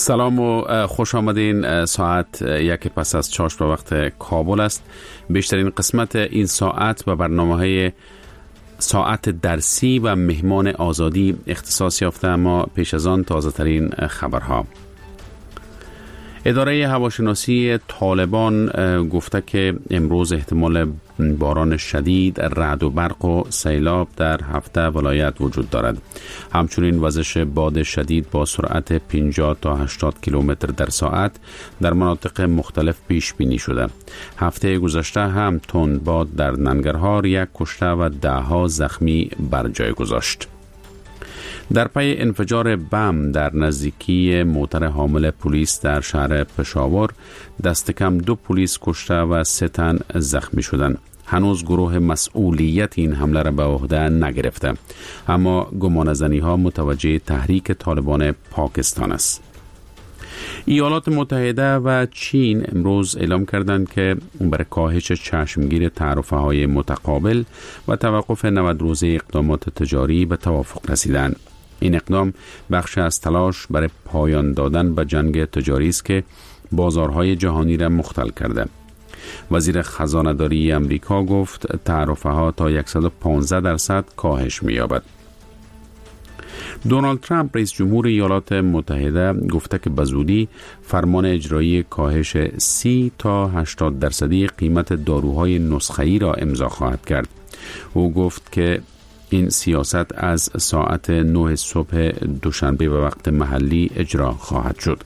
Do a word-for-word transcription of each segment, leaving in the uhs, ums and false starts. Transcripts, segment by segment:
سلام و خوش آمدین. ساعت یک پس از چاشت به وقت کابل است. بیشترین قسمت این ساعت به برنامه‌های ساعت درسی و مهمان آزادی اختصاص یافته، اما پیش از آن تازه ترین خبرها. اداره هواشناسی طالبان گفته که امروز احتمال باران شدید، رعد و برق و سیلاب در هفت ولایت وجود دارد. همچنین وزش باد شدید با سرعت پنجاه تا هشتاد کیلومتر در ساعت در مناطق مختلف پیش بینی شده. هفته گذشته هم تند باد در ننگرهار یک کشته و ده ها زخمی بر جای گذاشت. در پی انفجار بم در نزدیکی موتر حامل پلیس در شهر پشاور، دست کم دو پلیس کشته و سه تن زخمی شدند. هنوز گروه مسئولیت این حمله را به عهده نگرفته، اما گمانه‌زنی ها متوجه تحریک طالبان پاکستان است. ایالات متحده و چین امروز اعلام کردند که برای کاهش چشمگیر تعرفه های متقابل و توقف نود روزه اقدامات تجاری به توافق رسیدند. این اقدام بخش از تلاش برای پایان دادن به جنگ تجاری است که بازارهای جهانی را مختل کرده. وزیر خزانه‌داری امریکا گفت تعرفه ها تا صد و پانزده درصد کاهش می‌یابد. دونالد ترامپ رئیس جمهور ایالات متحده گفته که به زودی فرمان اجرایی کاهش سی تا هشتاد درصدی قیمت داروهای نسخه‌ای را امضا خواهد کرد. او گفت که این سیاست از ساعت نه صبح دوشنبه به وقت محلی اجرا خواهد شد.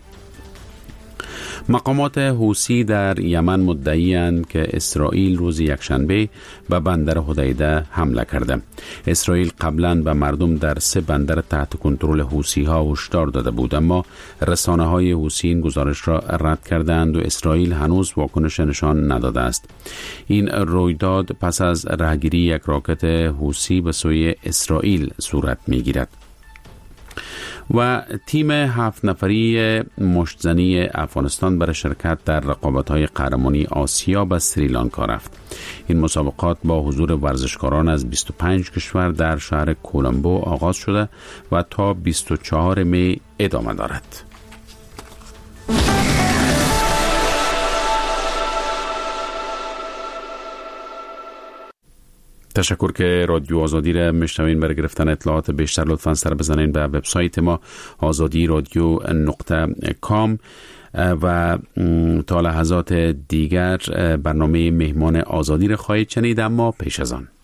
مقامات حوثی در یمن مدعی‌اند که اسرائیل روز یکشنبه به بندر حدیده حمله کرده. اسرائیل قبلا به مردم در سه بندر تحت کنترل حوثی‌ها هشدار داده بود، اما رسانه‌های حوثی این گزارش را رد کردند و اسرائیل هنوز واکنش نشان نداده است. این رویداد پس از رهگیری یک راکت حوثی به سوی اسرائیل صورت می‌گیرد. و تیم هفت نفری مشتزنی افغانستان برای شرکت در رقابت‌های قهرمانی آسیا به سریلانکا رفت. این مسابقات با حضور ورزشکاران از بیست و پنج کشور در شهر کولمبو آغاز شده و تا بیست و چهارم می ادامه دارد. تشکر که رادیو آزادی را میشنوین. برای گرفتن اطلاعات بیشتر لطفاً سر بزنین به وبسایت ما آزادی رادیو نقطه کام و تا لحظات دیگر برنامه مهمان آزادی را خواهید شنید. اما پیش از آن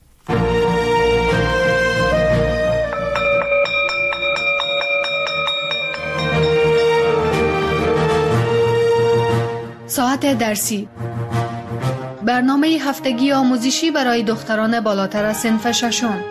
ساعت درسی، برنامه هفتگی آموزشی برای دختران بالاتر از صنف ششم.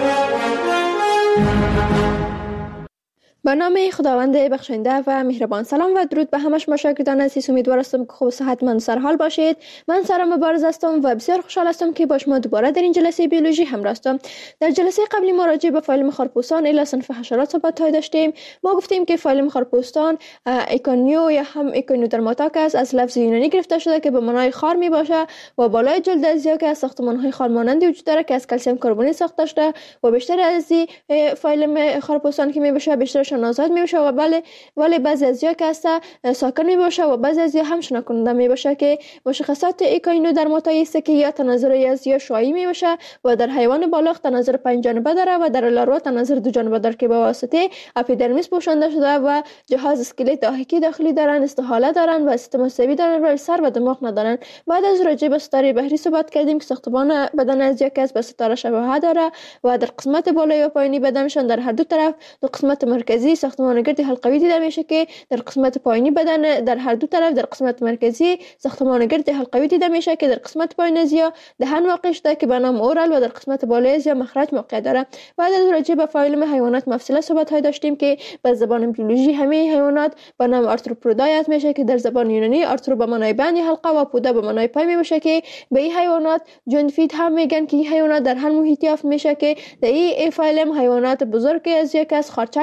برنامه خداوند بخشنده و مهربان. سلام و درود به همه شما شاگردان عزیز. امیدوار هستم که خوب و صحتمند سر حال باشید. من سارا مبارز هستم و بسیار خوشحال هستم که با شما دوباره در این جلسه بیولوژی همراه هستم. در جلسه قبلی ما راجع به فایلم خارپوستان الی صنف حشرات صحبت داشتیم. ما گفتیم که فایلم خارپوستان ایکونیو یا هم ایکونیودرماتا است، از لفظ یونانی گرفته شده که به معنای خار می باشه و بالای جلد ازیا که از ساختمان‌های خار مانندی وجود داره که از کلسیم کربونی ساخته شده و بیشتر از این فایلم خارپوستان که می باشه بیشترش نازاد می باشه و بله ولی بعضی از یا که است ساکن می باشه و بعضی از یا هم شنا کننده می باشه که مشخصات ایکونیودرماتا است که یا تناظر از یا شایی می باشه و در حیوان بالغ تناظر پنج جانبه داره و در لاروا تناظر دو جانبه داره که به واسطه اپیدرمیس پوشانده شده و جهاز اسکلت داخلی داخلی دارن، استحاله دارن و سیستم عصبی دارن ولی سر و دماغ ندارن. بعد از راجع به ستاره بحری صحبت کردیم که ساختمان بدن از یا که به ستاره شباهت داره و در قسمت بالای و پایینی بدنشان در هر دو طرف دو قسمت مرکزی ساختمان گردی حلقوی دیده میشه که در قسمت پایینی بدن در هر دو طرف در قسمت مرکزی ساختمان گردی حلقوی دیده میشه که در قسمت پایین از یا دهن واقع شده که به نام اورال و در قسمت بالای از یا مخرج موقع داره. بعد از راجع به فایلم حیوانات مفصله صحبت های داشتیم که به زبان بیولوژی همه حیوانات به نام آرتروپودای میشه که در زبان یونانی آرترو به معنای بند یا حلقه و پودا به معنای پای میشه که به این حیوانات جونفید هم میگن که این حیوانات در هر محیطی یافت میشه که در این فایلم حیوانات بزرگ از یک از خرچنگ میباشه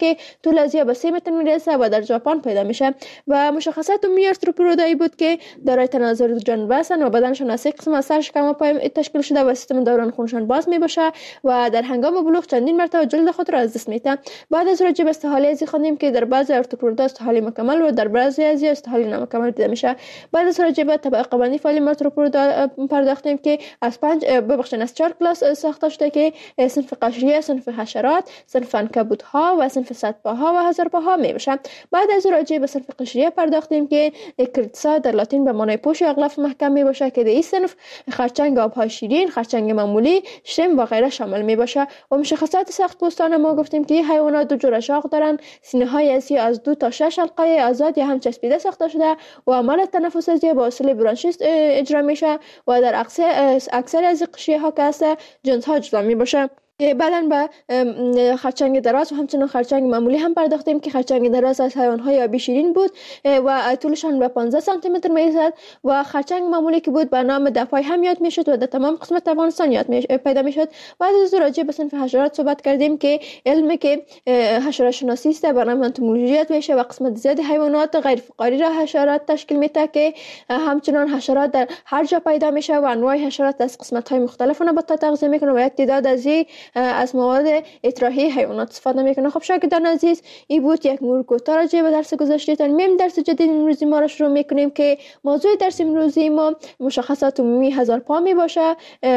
که طول از یا به سه متر میرسه و در ژاپن پیدا میشه و مشخصات عمومی آرتروپودایی بود که دارای تناظر دو جانبه هستند و بدنشان از سه قسم از سر، شکم و پای تشکیل شده و سیستم دوران خونشان باز می باشه و در هنگام بلوغ چندین مرتبه جلد خود را از دست میده. بعد از راجع به استحاله ازی خوندیم که در بعضی آرتروپودا استحاله مکمل و در بعضی از استحاله نامکمل دیده میشه. بعد از راجع به طبقه بندی فعلی آرتروپودا پرداختیم که از پنج ببخشید از چهار کلاس ساخته شده که صنف قشریه، صنف حشرات، صنف عنکبوت‌ها و صنف صدپاها و هزارپاها می باشه. بعد از راجع به صنف قشریه پرداختیم که کریتسا در لاتین به معنای پوش یا غلاف محکم می باشه که در این صنف خرچنگ آبهای شیرین، خرچنگ معمولی، شرم و غیره شامل می باشه. و مشخصات سخت پوستان ما گفتیم که حیوانات دو جور اشاق دارن، سینه های ازی از دو تا شش حلقه آزاد یا هم چسبیده ساخته شده و عمل تنفس ازی با وسیله برانشیست اجرا میشه و در اکثر اکثر از قشریه ها که هست جنس ها جدا می باشه. بعداً به خرچنگ دراز و همچنین خرچنگ معمولی هم پرداختیم که خرچنگ دراز از حیوان‌های آبی شیرین بود و طولشان به پانزده سانتی متر می‌رسید و خرچنگ معمولی که بود به نام دپای هم یاد می‌شد و در تمام قسمت افغانستان یاد می پیدا می‌شد. بعد از راجع به صنف حشرات صحبت کردیم که علمی که حشره شناسی است به نام انتومولوژی یاد میشه و قسمت زیادی حیوانات غیر فقاری را حشرات تشکیل میده که همچنین حشرات در هر جا پیدا میشه و انواع حشرات از قسمت‌های مختلف نباتات تغذیه میکنه و یک تعداد از از مواد اطراحی حیوانات استفاده میکنه. خب شاگردان عزیز، این بود یک مرور کوتاه راجع به درس گذشته. میم درس جدید امروزی ما را شروع میکنیم که موضوع درس امروزی ما مشخصات عمومی هزارپا می باشه،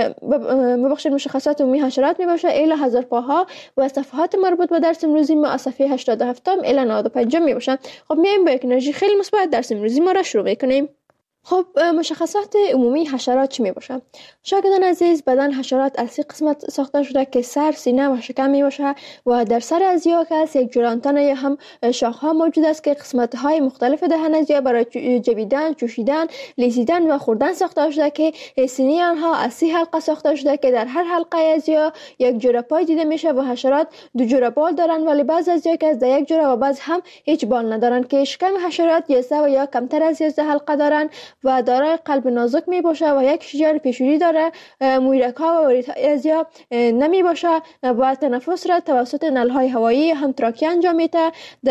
ببخشید مشخصات عمومی حشرات می باشه الی هزارپاها و صفحات مربوط به درس امروزی ما از صفحه هشتاد و هفت الی نود و پنج می باشه. خب میایم با یک انرژی خیلی مثبت درس امروزی ما را شروع میکنیم. خب مشخصات عمومی حشرات چی می باشه؟ شاگردان عزیز، بدن حشرات از سه قسمت ساخته شده که سر، سینه و شکم می باشه و در سر از یا که یک جور آنتن یا هم شاخ ها موجود است که قسمت های مختلف دهن از یا برای جویدن، چوشیدن، لیزیدن و خوردن ساخته شده که سینه آنها از سه حلقه ساخته شده که در هر حلقه از یا یک جور پای دیده میشه و حشرات دو جور بال دارن ولی بعض از یا که از یک جور و بعض هم هیچ بال ندارن که شکم حشرات یازده و یا کمتر از یازده حلقه دارن و دارای قلب نازک می باشه و یک شجر پیشوری داره. مویرک ها و وریدهای ازیا نمی باشه و تنفس را توسط نلهای هوایی هم تراکی انجام میده.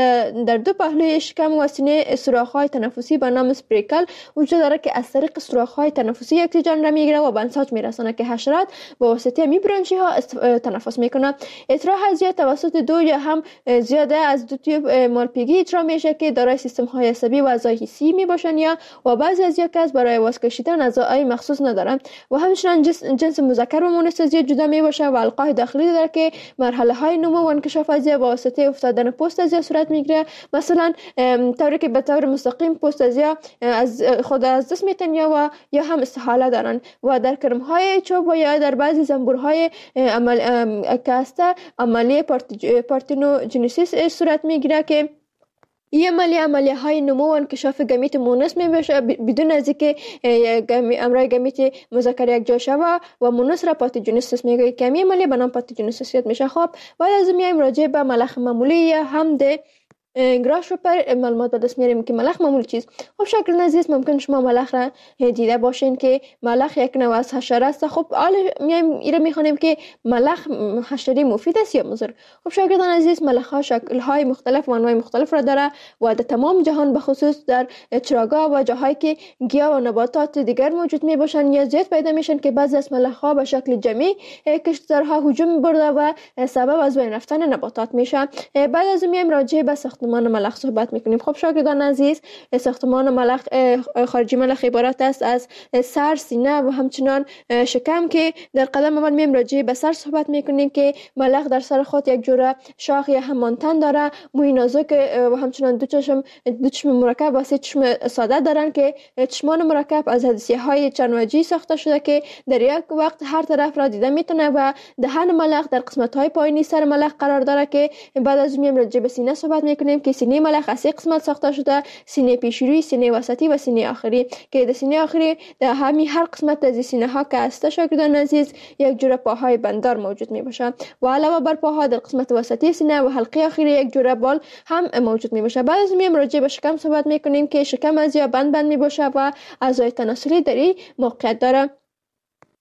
در دو پهلوی شکم و سینه سوراخ های تنفسی به نام اسپریکل وجود داره که از طریق سوراخ های تنفسی اکسیژن را میگیره و به انساج میرسونه که حشرات با واسطه می برانشی ها تنفس میکنه. اطراح ازیا توسط دو یا هم زیاده از دو تیوب مالپیگی اجرا میشه که دارای سیستم های عصبی و اعضای حسی می باشن یا و بعضی از که برای واس کشیدن اعضای مخصوص ندارن و همچنین جنس, جنس مذکر و مؤنث از جدا می باشه و القای داخلی داره که مرحله های نمو و انکشاف از با واسطه افتادن پوست از صورت میگیره. مثلا طوری که به طور مستقیم پوست از از خود از دست میتن یا و یا هم استحاله دارن و در کرم های چوب و یا در بعضی زنبورهای عمل کاسته عملیه پارتنوجنسیس صورت میگیره که این عملیه عملیه های نمو و انکشاف گمیت مونس می باشه بدون از اینکه امرای گمیت مذکر یک جا شوه و مونس را پاتوژنسیس میگه که این عملیه به نام پاتوژنسیس میشه. خب بعد از میایم راجع به ملخ معمولی یا هم ده گراش رو پر معلومات به دست میاریم که ملخ معمولی چیز. خب شاگردان عزیز، ممکن شما ملخ را دیده باشین که ملخ یک نوع از حشره است. خب حالا میایم ایره میخوانیم که ملخ حشره مفید است یا مضر. خب شاگردان عزیز، ملخ ها شکل های مختلف و انواع مختلف را داره و در تمام جهان به خصوص در چراگاه و جاهایی که گیاه و نباتات دیگر موجود می باشن یا زیاد پیدا میشن که بعضی از ملخ ها به شکل جمعی کشتزارها هجوم برده و سبب از بین رفتن نباتات میشه. بعد از میایم راجع به ساختمان ملخ صحبت میکنیم. خب شاگردان عزیز، ساختمان ملخ خارجی ملخ عبارت است از سر، سینه و همچنان شکم که در قدم اول میایم راجع به سر صحبت میکنیم که ملخ در سر خود یک جوره شاخ یا هم مانتن داره، موی نازک و همچنان دو چشم دو چشم مرکب و سه چشم ساده دارن که چشمان مرکب از حدسیه های چند وجهی ساخته شده که در یک وقت هر طرف را دیده میتونه و دهن ملخ در قسمت های پایینی سر ملخ قرار داره که بعد از میایم راجع به سینه صحبت میکنیم که سینه ملخ از سه قسمت ساخته شده: سینه پیشروی، سینه وسطی و سینه آخری که در سینه آخری در همین هر قسمت از سینه ها که است شاگردان عزیز یک جوره پاهای بندار موجود می باشه و علاوه بر پاها در قسمت وسطی سینه و حلقه آخری یک جوره بال هم موجود می باشه. بعد از میایم راجع به شکم صحبت میکنیم که شکم از یا بند بند می باشه و اعضای تناسلی در این موقعیت داره.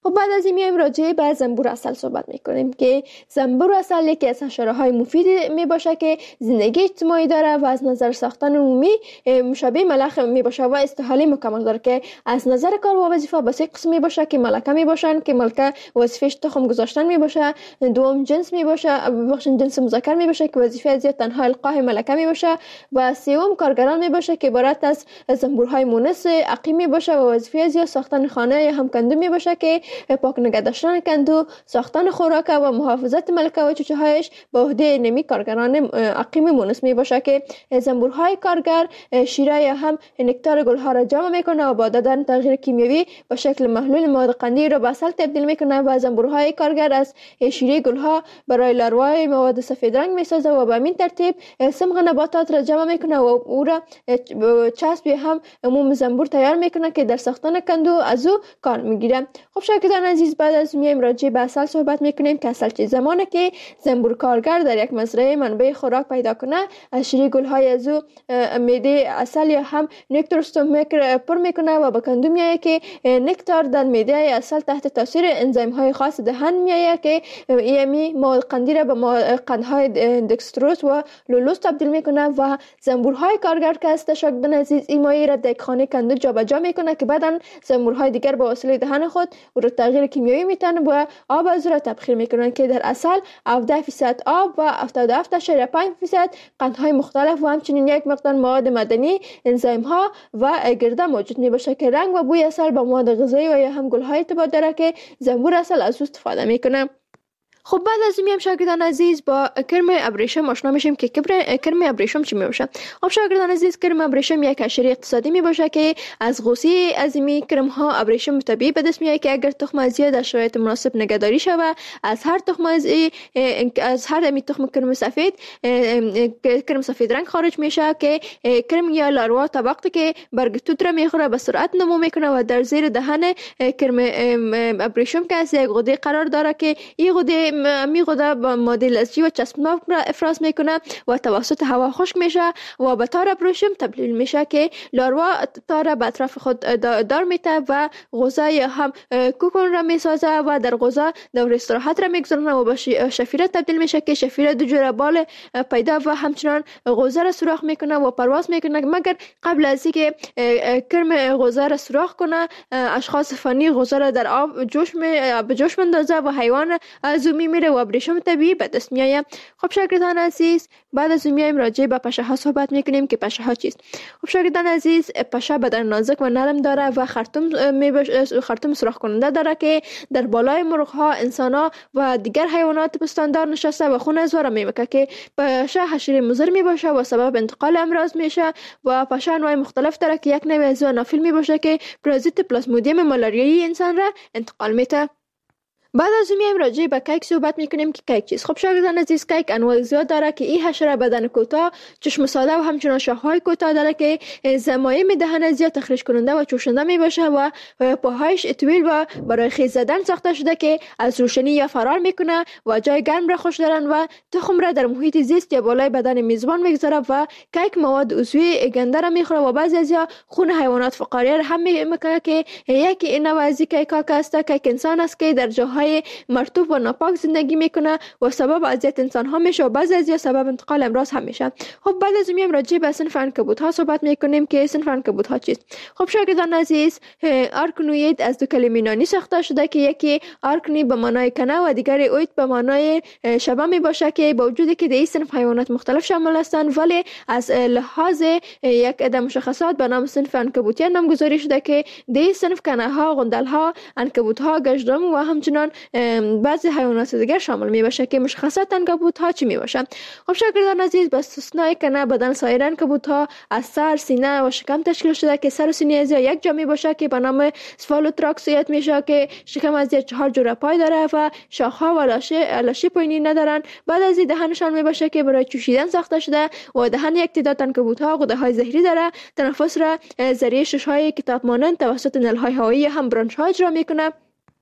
خب بعد از این میایم راجع به زنبور عسل صحبت میکنیم که زنبور عسل یکی از حشره های مفید می باشه که زندگی اجتماعی داره و از نظر ساختن عمومی مشابه ملخ می باشه و استحاله مکمل داره که از نظر کار و وظیفه به سه قسم می باشه که ملکه می باشن که ملکه وظیفش تخم گذاشتن می باشه، دوم جنس می باشه بخشن جنس مذکر می باشه که وظیفه از تنها القاء ملکه می باشه و سوم کارگران می باشه که عبارت از زنبورهای مونس عقیم می باشه و وظیفه از ساختن خانه یا هم کندو می باشه که پاک نگه داشتن کندو، ساختن خوراک و محافظت ملکه و چوچه هایش به عهده نمی کارگران عقیم مونس می باشه که زنبورهای کارگر شیره یا هم نکتار گلها را جمع میکنه و با دادن تغییر کیمیایی به شکل محلول مواد قندی را به عسل تبدیل میکنه و زنبورهای کارگر از شیره گلها برای لاروای مواد سفید رنگ میسازه و به همین ترتیب سمغ نباتات را جمع میکنه و او را چسب هم عموم زنبور تیار میکنه که در ساختن کندو از او کار میگیره. خب شاگردان عزیز، بعد از میایم راجع به عسل صحبت میکنیم که عسل چه زمانه که زنبور کارگر در یک مزرعه منبع خوراک پیدا کنه از شیره گلهای از او میده عسل یا هم نکتار استومک پر میکنه و به کندو میایه که نکتار در میده عسل تحت تاثیر انزیم های خاص دهن میایه که ایمی مواد قندی را به قندهای دکستروز و لولوز تبدیل میکنه و زنبورهای کارگر که است شاگردان عزیز این مایه را در خانه کندو جابجا میکنه که بعداً زنبورهای دیگر با وسیله دهن خود او را تغییر کیمیایی میتن و آب از را تبخیر میکنن که در عسل هفده فیصد آب و هفتاد و هفت اشاریه پنج فیصد قندهای مختلف و همچنین یک مقدار مواد معدنی، انزیم ها و گرده موجود می باشه که رنگ و بوی عسل با مواد غذایی و یا هم گل‌های ارتباط داره که زنبور عسل از او استفاده میکنه. خب بعد از این میام شاگردان عزیز با کرم ابریشم آشنا میشیم که کرم ابریشم چی میباشه. خب شاگردان عزیز، کرم ابریشم یک حشره اقتصادی میباشه که از غوصه از این کرم ها ابریشم طبیعی به دست میاد که اگر تخم از در شرایط مناسب نگهداری شود از هر تخم از از هر می تخم کرم سفید کرم سفید رنگ خارج میشه که کرم یا لاروا تا وقتی که برگ توت را میخوره به سرعت نمو میکنه و در زیر دهن کرم ابریشم که از یک غده قرار داره که این غده می غده با ماده لزجی و چسبناک را افراز میکنه و توسط هوا خشک میشه و به تار ابریشم تبدیل میشه که لاروا تار به اطراف خود دار میته و غوزه یا هم کوکون را میسازه و در غوزه دور استراحت را میگذارونه و به شفیره تبدیل میشه که شفیره دو جوره بال پیدا و همچنان غوزه را سوراخ میکنه و پرواز میکنه. مگر قبل از اینکه کرم غوزه را سوراخ کنه اشخاص فنی غوزه را در آب جوش می به جوش مندازه و حیوان از او میره و ابریشم طبیعی به دست میآید. خب شاگردان عزیز، بعد از این میایم راجع به پشه ها صحبت میکنیم که پشه ها چیست. خب شاگردان عزیز، پشه بدن نازک و نرم داره و خرطوم میبش... خرطوم سوراخ کننده داره که در بالای مرغ ها، انسان ها و دیگر حیوانات پستاندار نشسته و خون از وره میمکه که پشه حشره مضر میباشه و سبب انتقال امراض میشه و پشه انواع مختلف داره که یک نوع از آنافیل میباشه که پرازیت پلاسمودیوم مالاریایی انسان را انتقال میده. بعد از اون میایم راجع به کیک صحبت میکنیم که کیک چیست. خب شاگردان عزیز، کیک انواع زیاد داره که این حشره بدن کوتاه، چشم ساده و همچنان شاخهای کوتاه داره که زمایم دهن زیاد تخریش کننده و چوشنده میباشه و پاهایش طویل و برای خیز زدن ساخته شده که از روشنی یا فرار میکنه و جای گرم را خوش دارن و تخم را در محیط زیست یا بالای بدن میزبان میگذاره و کیک مواد عضوی گنده را میخوره و بعضی ازیا خون حیوانات فقاریه را هم میکنه که یکی نوع از کیک ها است کیک انسان است که در جاهای مرطوب و ناپاک زندگی میکنه و سبب اذیت انسان ها میشه و بعضی از سبب انتقال امراض هم میشه. خب بعد از میایم راجع به صنف عنکبوت ها صحبت میکنیم که صنف عنکبوت ها چیست. خب شاگردان عزیز، آرکنوید از دو کلمه یونانی ساخته شده که یکی آرکنی به معنای کنه و دیگری اوید به معنای شبه میباشه که با وجودی که در این صنف حیوانات مختلف شامل هستند ولی از لحاظ یک عده مشخصات به نام صنف عنکبوتی نامگذاری شده که در این صنف کنه ها، غندل ها، عنکبوت ها، گژدهم و همچنان بعضی حیوانات دیگر شامل می باشه که مشخصات عنکبوت ها چی می باشه. خب شاگردان عزیز، به استثنای کنه بدن سایر عنکبوت ها از سر، سینه و شکم تشکیل شده که سر و سینه از یک جا می باشه که به نام سفالوتراکسیت میشه که شکم از چهار جوره پای داره و شاخ ها و لاشه لاشه پایینی ندارن. بعد از این دهنشان می باشه که برای چوشیدن ساخته شده و دهن یک تعداد عنکبوت ها غده های زهری داره. تنفس را ذریعه شش های کتاب مانند توسط نل های هوایی هم برانش ها اجرا میکنه.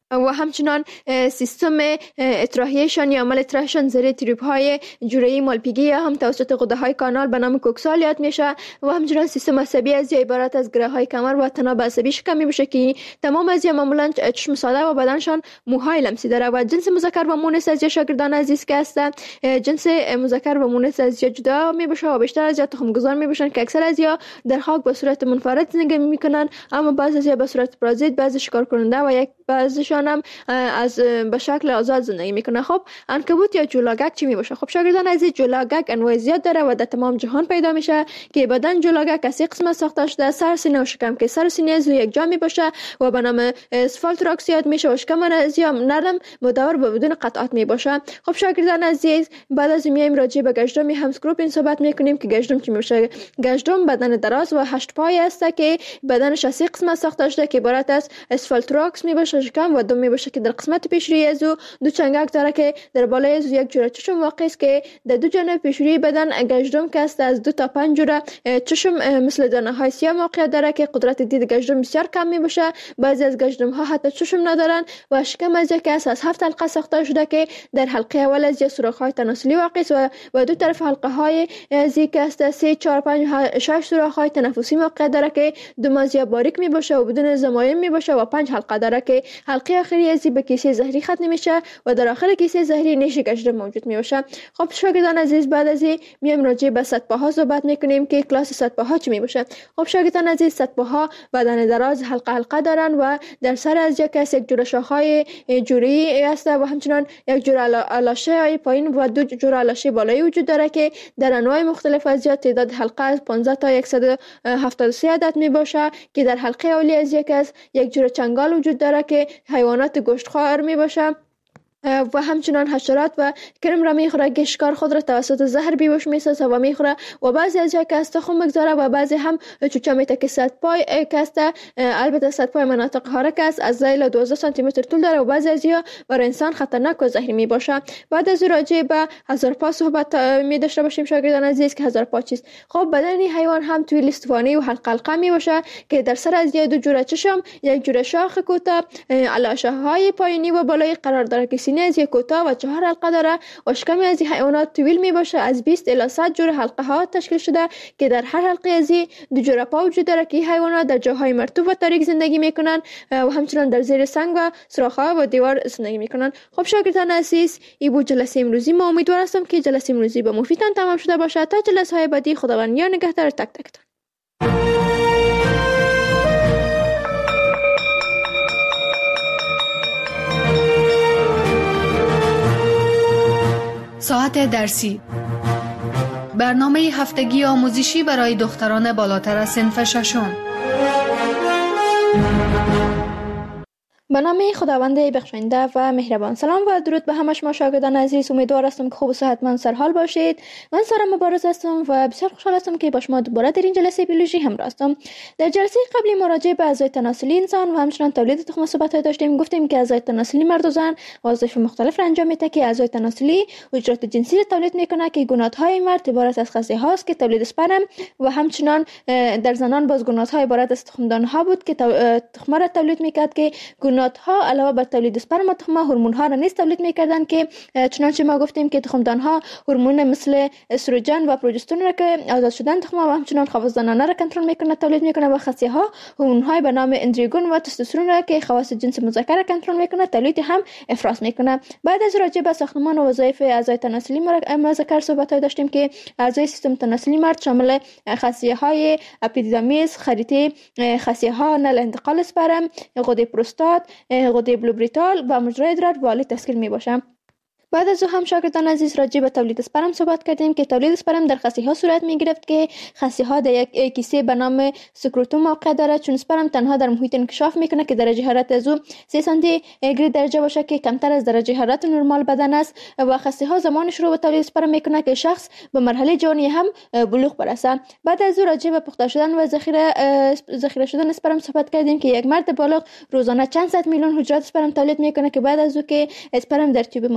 و همچنان سیستم اطراحیشان یا عمل اطراحشان زیر تریپ های جوره مالپیگی یا هم توسط غده های کانال به نام کوکسالیات میشه و همچنان سیستم عصبی از عبارت از گره های کمر و تناب عصبی شکم میشه که تمام از معمولا چشم ساده و بدنشان موهای لمسی داره. و جنس مذکر و مؤنث از شاگردان عزیز که هستند، جنس مذکر و مؤنث از جدا میبشه و بیشتر از تخم گذار میبشن که اکثر از یا در خاک به صورت منفرد زندگی میکنن، اما بعضی از یا به صورت پارازیت، بعضی شکار کننده و یک بعضیشان هم از به شکل آزاد زندگی میکنه. خب عنکبوت یا جولاگک چی میباشه؟ خب شاگردان عزیز، جولاگک انواع زیاد داره و در تمام جهان پیدا میشه که بدن جولاگک از سه قسمت ساخته شده: سر، سینه و شکم، که سر و سینه از یک جا میباشه و به نام اسفالتراکس یاد میشه و شکم از یا نرم مدور و بدون قطعات میباشه. خب شاگردان عزیز، بعد از میایم راجع به گشتم همسکروپ این صحبت میکنیم که گشتم چی میشه. گشتم بدن دراز و هشت پای است که بدنش از سه قسمت ساخته شده که عبارت از اسفالتراکس میباشه، شکم و دم میباشه که در قسمت پیشروی از او دو چنگک داره که در بالای از یک جوره چشم واقع است که در دو جانب پیشروی بدن گشتم که است از دو تا پنج جوره چشم مثل دانه های سیاه واقع داره که قدرت دید گشتم بسیار کم میباشه. بعضی از گشتم ها حتی چشم ندارن و شکم از یک است از هفت حلقه ساخته شده که در حلقه اول از یک سوراخ های تناسلی واقع است و و دو طرف حلقه های از یک است سه چهار پنج شش سوراخ های تنفسی واقع داره که دو مازیا باریک میباشه و بدون زمایم میباشه و پنج حلقه داره که حلقه آخری از به کیسه زهری ختم میشه و در آخر کیسه زهری نیش گشتم موجود میباشه. خب شاگردان عزیز، بعد از این میایم راجع به صدپاها صحبت میکنیم که کلاس صدپاها چی میباشه. خب شاگردان عزیز، صدپاها بدن دراز حلقه حلقه دارن و در سر از یک کس یک جوره شاخهای جوری است و همچنان یک جوره لاشه های پایین و دو جوره لاشه بالایی وجود داره که در انواع مختلف از تعداد حلقه از پانزده تا صد و هفتاد و سه عدد میباشه که در حلقه اولی از یک از یک جوره چنگال وجود داره که حیوانات گوشتخوار میباشه و همچنان حشرات و کرم را میخوره که شکار خود را توسط زهر بیهوش میسازه و میخوره و بعضی از جا که است تخم بگذاره و بعضی هم چوچه میته که صدپای که است. البته صدپای مناطق حرک است، از زیل دوازده سانتی متر طول داره و بعضی از جا برای انسان خطرناک و زهری میباشه. بعد از راجع به هزار پا صحبت می داشته باشیم شاگردان عزیز که هزار پا چیست. خب بدن این حیوان هم طویل استوانه و حلقه حلقه میباشه که در سر از دو جوره چشم، یک جوره شاخ کوتاه، علاشه های پایینی و بالایی قرار داره که سینه از یک کوتاه و چهار حلقه داره و شکم از این حیوانات طویل می باشه. از بیست الی صد جوره حلقه ها تشکیل شده که در هر حلقه از این دو جوره پا وجود داره که حیوانات در جاهای مرطوب و تاریک زندگی میکنن و همچنان در زیر سنگ و سوراخ‌ها و دیوار زندگی میکنن. خب شاگردان عزیز، این بود جلسه امروزی. ما امیدوار هستم که جلسه امروزی به مفیدتان تمام شده باشه. تا جلسه های بعدی، خداوند یار نگهدار تک تکتان. ساعت درسی، برنامه هفتگی آموزشی برای دختران بالاتر از صنف ششم. به نام خداوند بخشنده و مهربان. سلام و درود به همه شما شاگردان عزیز. امیدوار هستم که خوب و صحتمند سرحال باشید. من سارا مبارز هستم و بسیار خوشحال هستم که با شما دوباره در این جلسه بیولوژی همراه هستم. در جلسه قبلی مراجعه به اعضای تناسلی انسان و همچنین تولید تخم صحبت داشتیم. گفتیم که اعضای تناسلی مرد و زن وظایف مختلف را انجام میده که اعضای تناسلی حجرات جنسی را تولید میکنه که گونات‌های مرد عبارت از خصیه هاست که تولید اسپرم و همچنین در زنان باز گونات‌ها عبارت از تخمدان‌ها بود که تخم را تولید میکرد که ها علاوه بر تولید اسپرم و تخم هورمون ها را نیز تولید میکردن که چنانچه ما گفتیم که تخمدان ها هورمون مثل استروژن و پروژسترون را که آزاد شدن تخم و همچنین خواص را کنترل میکنه تولید میکنه و خصیه ها هورمون های به نام اندروژن و تستوسترون را که خواص جنس مذکر را کنترل میکنه تولید هم افراز میکنه. بعد از راجع به ساختمان و وظایف اعضای تناسلی مذکر صحبت داشتیم که اعضای سیستم تناسلی مرد شامل خصیه های اپیدیدامیس، خریطه خصیه ها نل انتقال اسپرم، غده پروستات، غده بلوبریتال و مجرای ادرار والی تشکیل می باشند. بعد از او هم شاگردان عزیز راجع به تولید اسپرم صحبت کردیم که تولید اسپرم در خصیه ها صورت می گرفت که خصیه ها در یک کیسه به نام سکروتوم واقع دارد، چون اسپرم تنها در محیط انکشاف میکنه که درجه حرارت از او سه سانتی گراد درجه باشه که کمتر از درجه حرارت نرمال بدن است و خصیه ها زمان شروع به تولید اسپرم میکنه که شخص به مرحله جوانی هم بلوغ برسه. بعد از او راجع به پخته شدن و ذخیره ذخیره شدن اسپرم صحبت کردیم که یک مرد بالغ روزانه چند صد میلیون حجرات اسپرم تولید میکنه که بعد از او که اسپرم در تیوب مارپیچی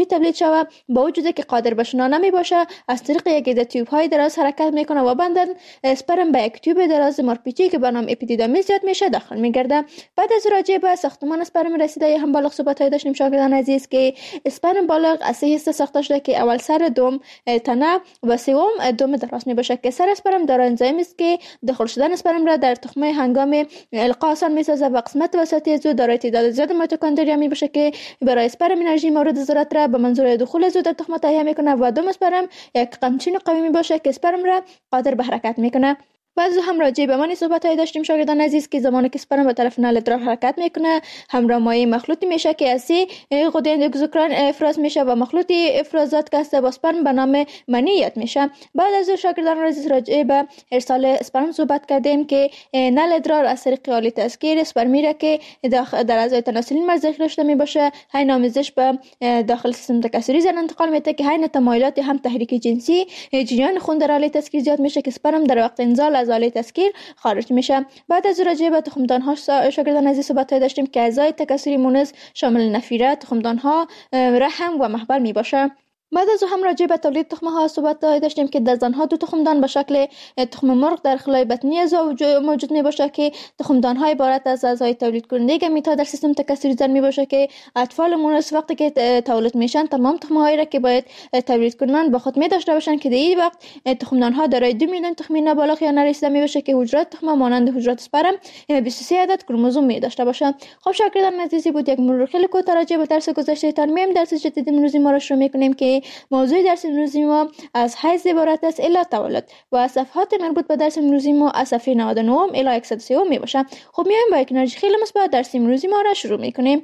تولید شود با وجود که قادر به شنا نمی باشه از طریق یک عده تیوب های دراز حرکت میکنه و بعداً اسپرم به یک تیوب دراز مارپیچی که به نام اپیدیدامیس یاد میشه داخل میگرده. بعد از راجع به ساختمان اسپرم رسیده هم بالغ صحبت های داشتیم شاگردان عزیز که اسپرم بالغ از سه حصه ساخته شده که اول سر، دوم تنه و سوم دم دراز می باشه که سر اسپرم دارای انزیمی است که داخل شدن اسپرم را در تخمه هنگام القا آسان میسازه و قسمت وسطی زو دارای تعداد زیاد میتوکندریا می باشه که برای اسپرم انرژی مورد ضرورت را به منظور دخول زو در تخمه تهیه میکنه و دم اسپرم یک قمچین قوی می باشه که اسپرم را قادر به حرکت میکنه. بعد هم راجع به معنی صحبت های داشتیم شاگردان عزیز که زمانی که اسپرم به طرف نل ادرار حرکت میکنه همراه مایع مخلوطی میشه که از سی غده اندوکسوکراین افراز میشه و مخلوطی افرازات که با اسپرم به نام منی یاد میشه. بعد از شاگردان عزیز راجع به ارسال اسپرم صحبت کردیم که نل ادرار از طریق آله تسکیر اسپرمی را که در اعضای تناسلی مرز ذخیره شده می باشه حین آمیزش به داخل سیستم تکثری زن انتقال میده که حین تمایلات هم تحریک جنسی جریان خون در آله تسکیر زیاد میشه که اسپرم در وقت انزال از آله تسکیر خارج میشه. بعد از راجع به تخمدان ها شاگردان عزیز صحبت داشتیم که اعضای تکثری مونس شامل نفیره، تخمدان ها، رحم و محبل می باشه. بعد از هم راجع به تولید تخمه ها صحبت داشتیم که در زنها دو تخمدان به شکل تخم مرغ در خلای بطنی زو موجود می باشه که تخمدان های عبارت از اعضای تولید کننده گمیت در سیستم تکثری زن می باشه که اطفال مونس وقتی که تولد میشن تمام تخمه هایی را که باید تولید کنن با خود می داشته باشن که در این وقت تخمدان ها دارای دو میلیون تخمین نابالغ یا نرسیده می باشه که حجرات تخمه مانند حجرات اسپرم بیست و سه عدد کروموزوم می داشته باشه. خب شاگردان عزیزی بود یک مرور خیلی کوتاه راجع به درس گذشته تان میم درس جدید امروزی ما را شروع می‌کنیم که موضوع درس امروزی ما از حیض عبارت است الی تولد و از صفحات مربوط به درس امروزی ما از صفحه نود و نه الی صد و سه می باشه. خب میایم با یک انرژی خیلی مثبت درس امروزی ما را شروع می‌کنیم.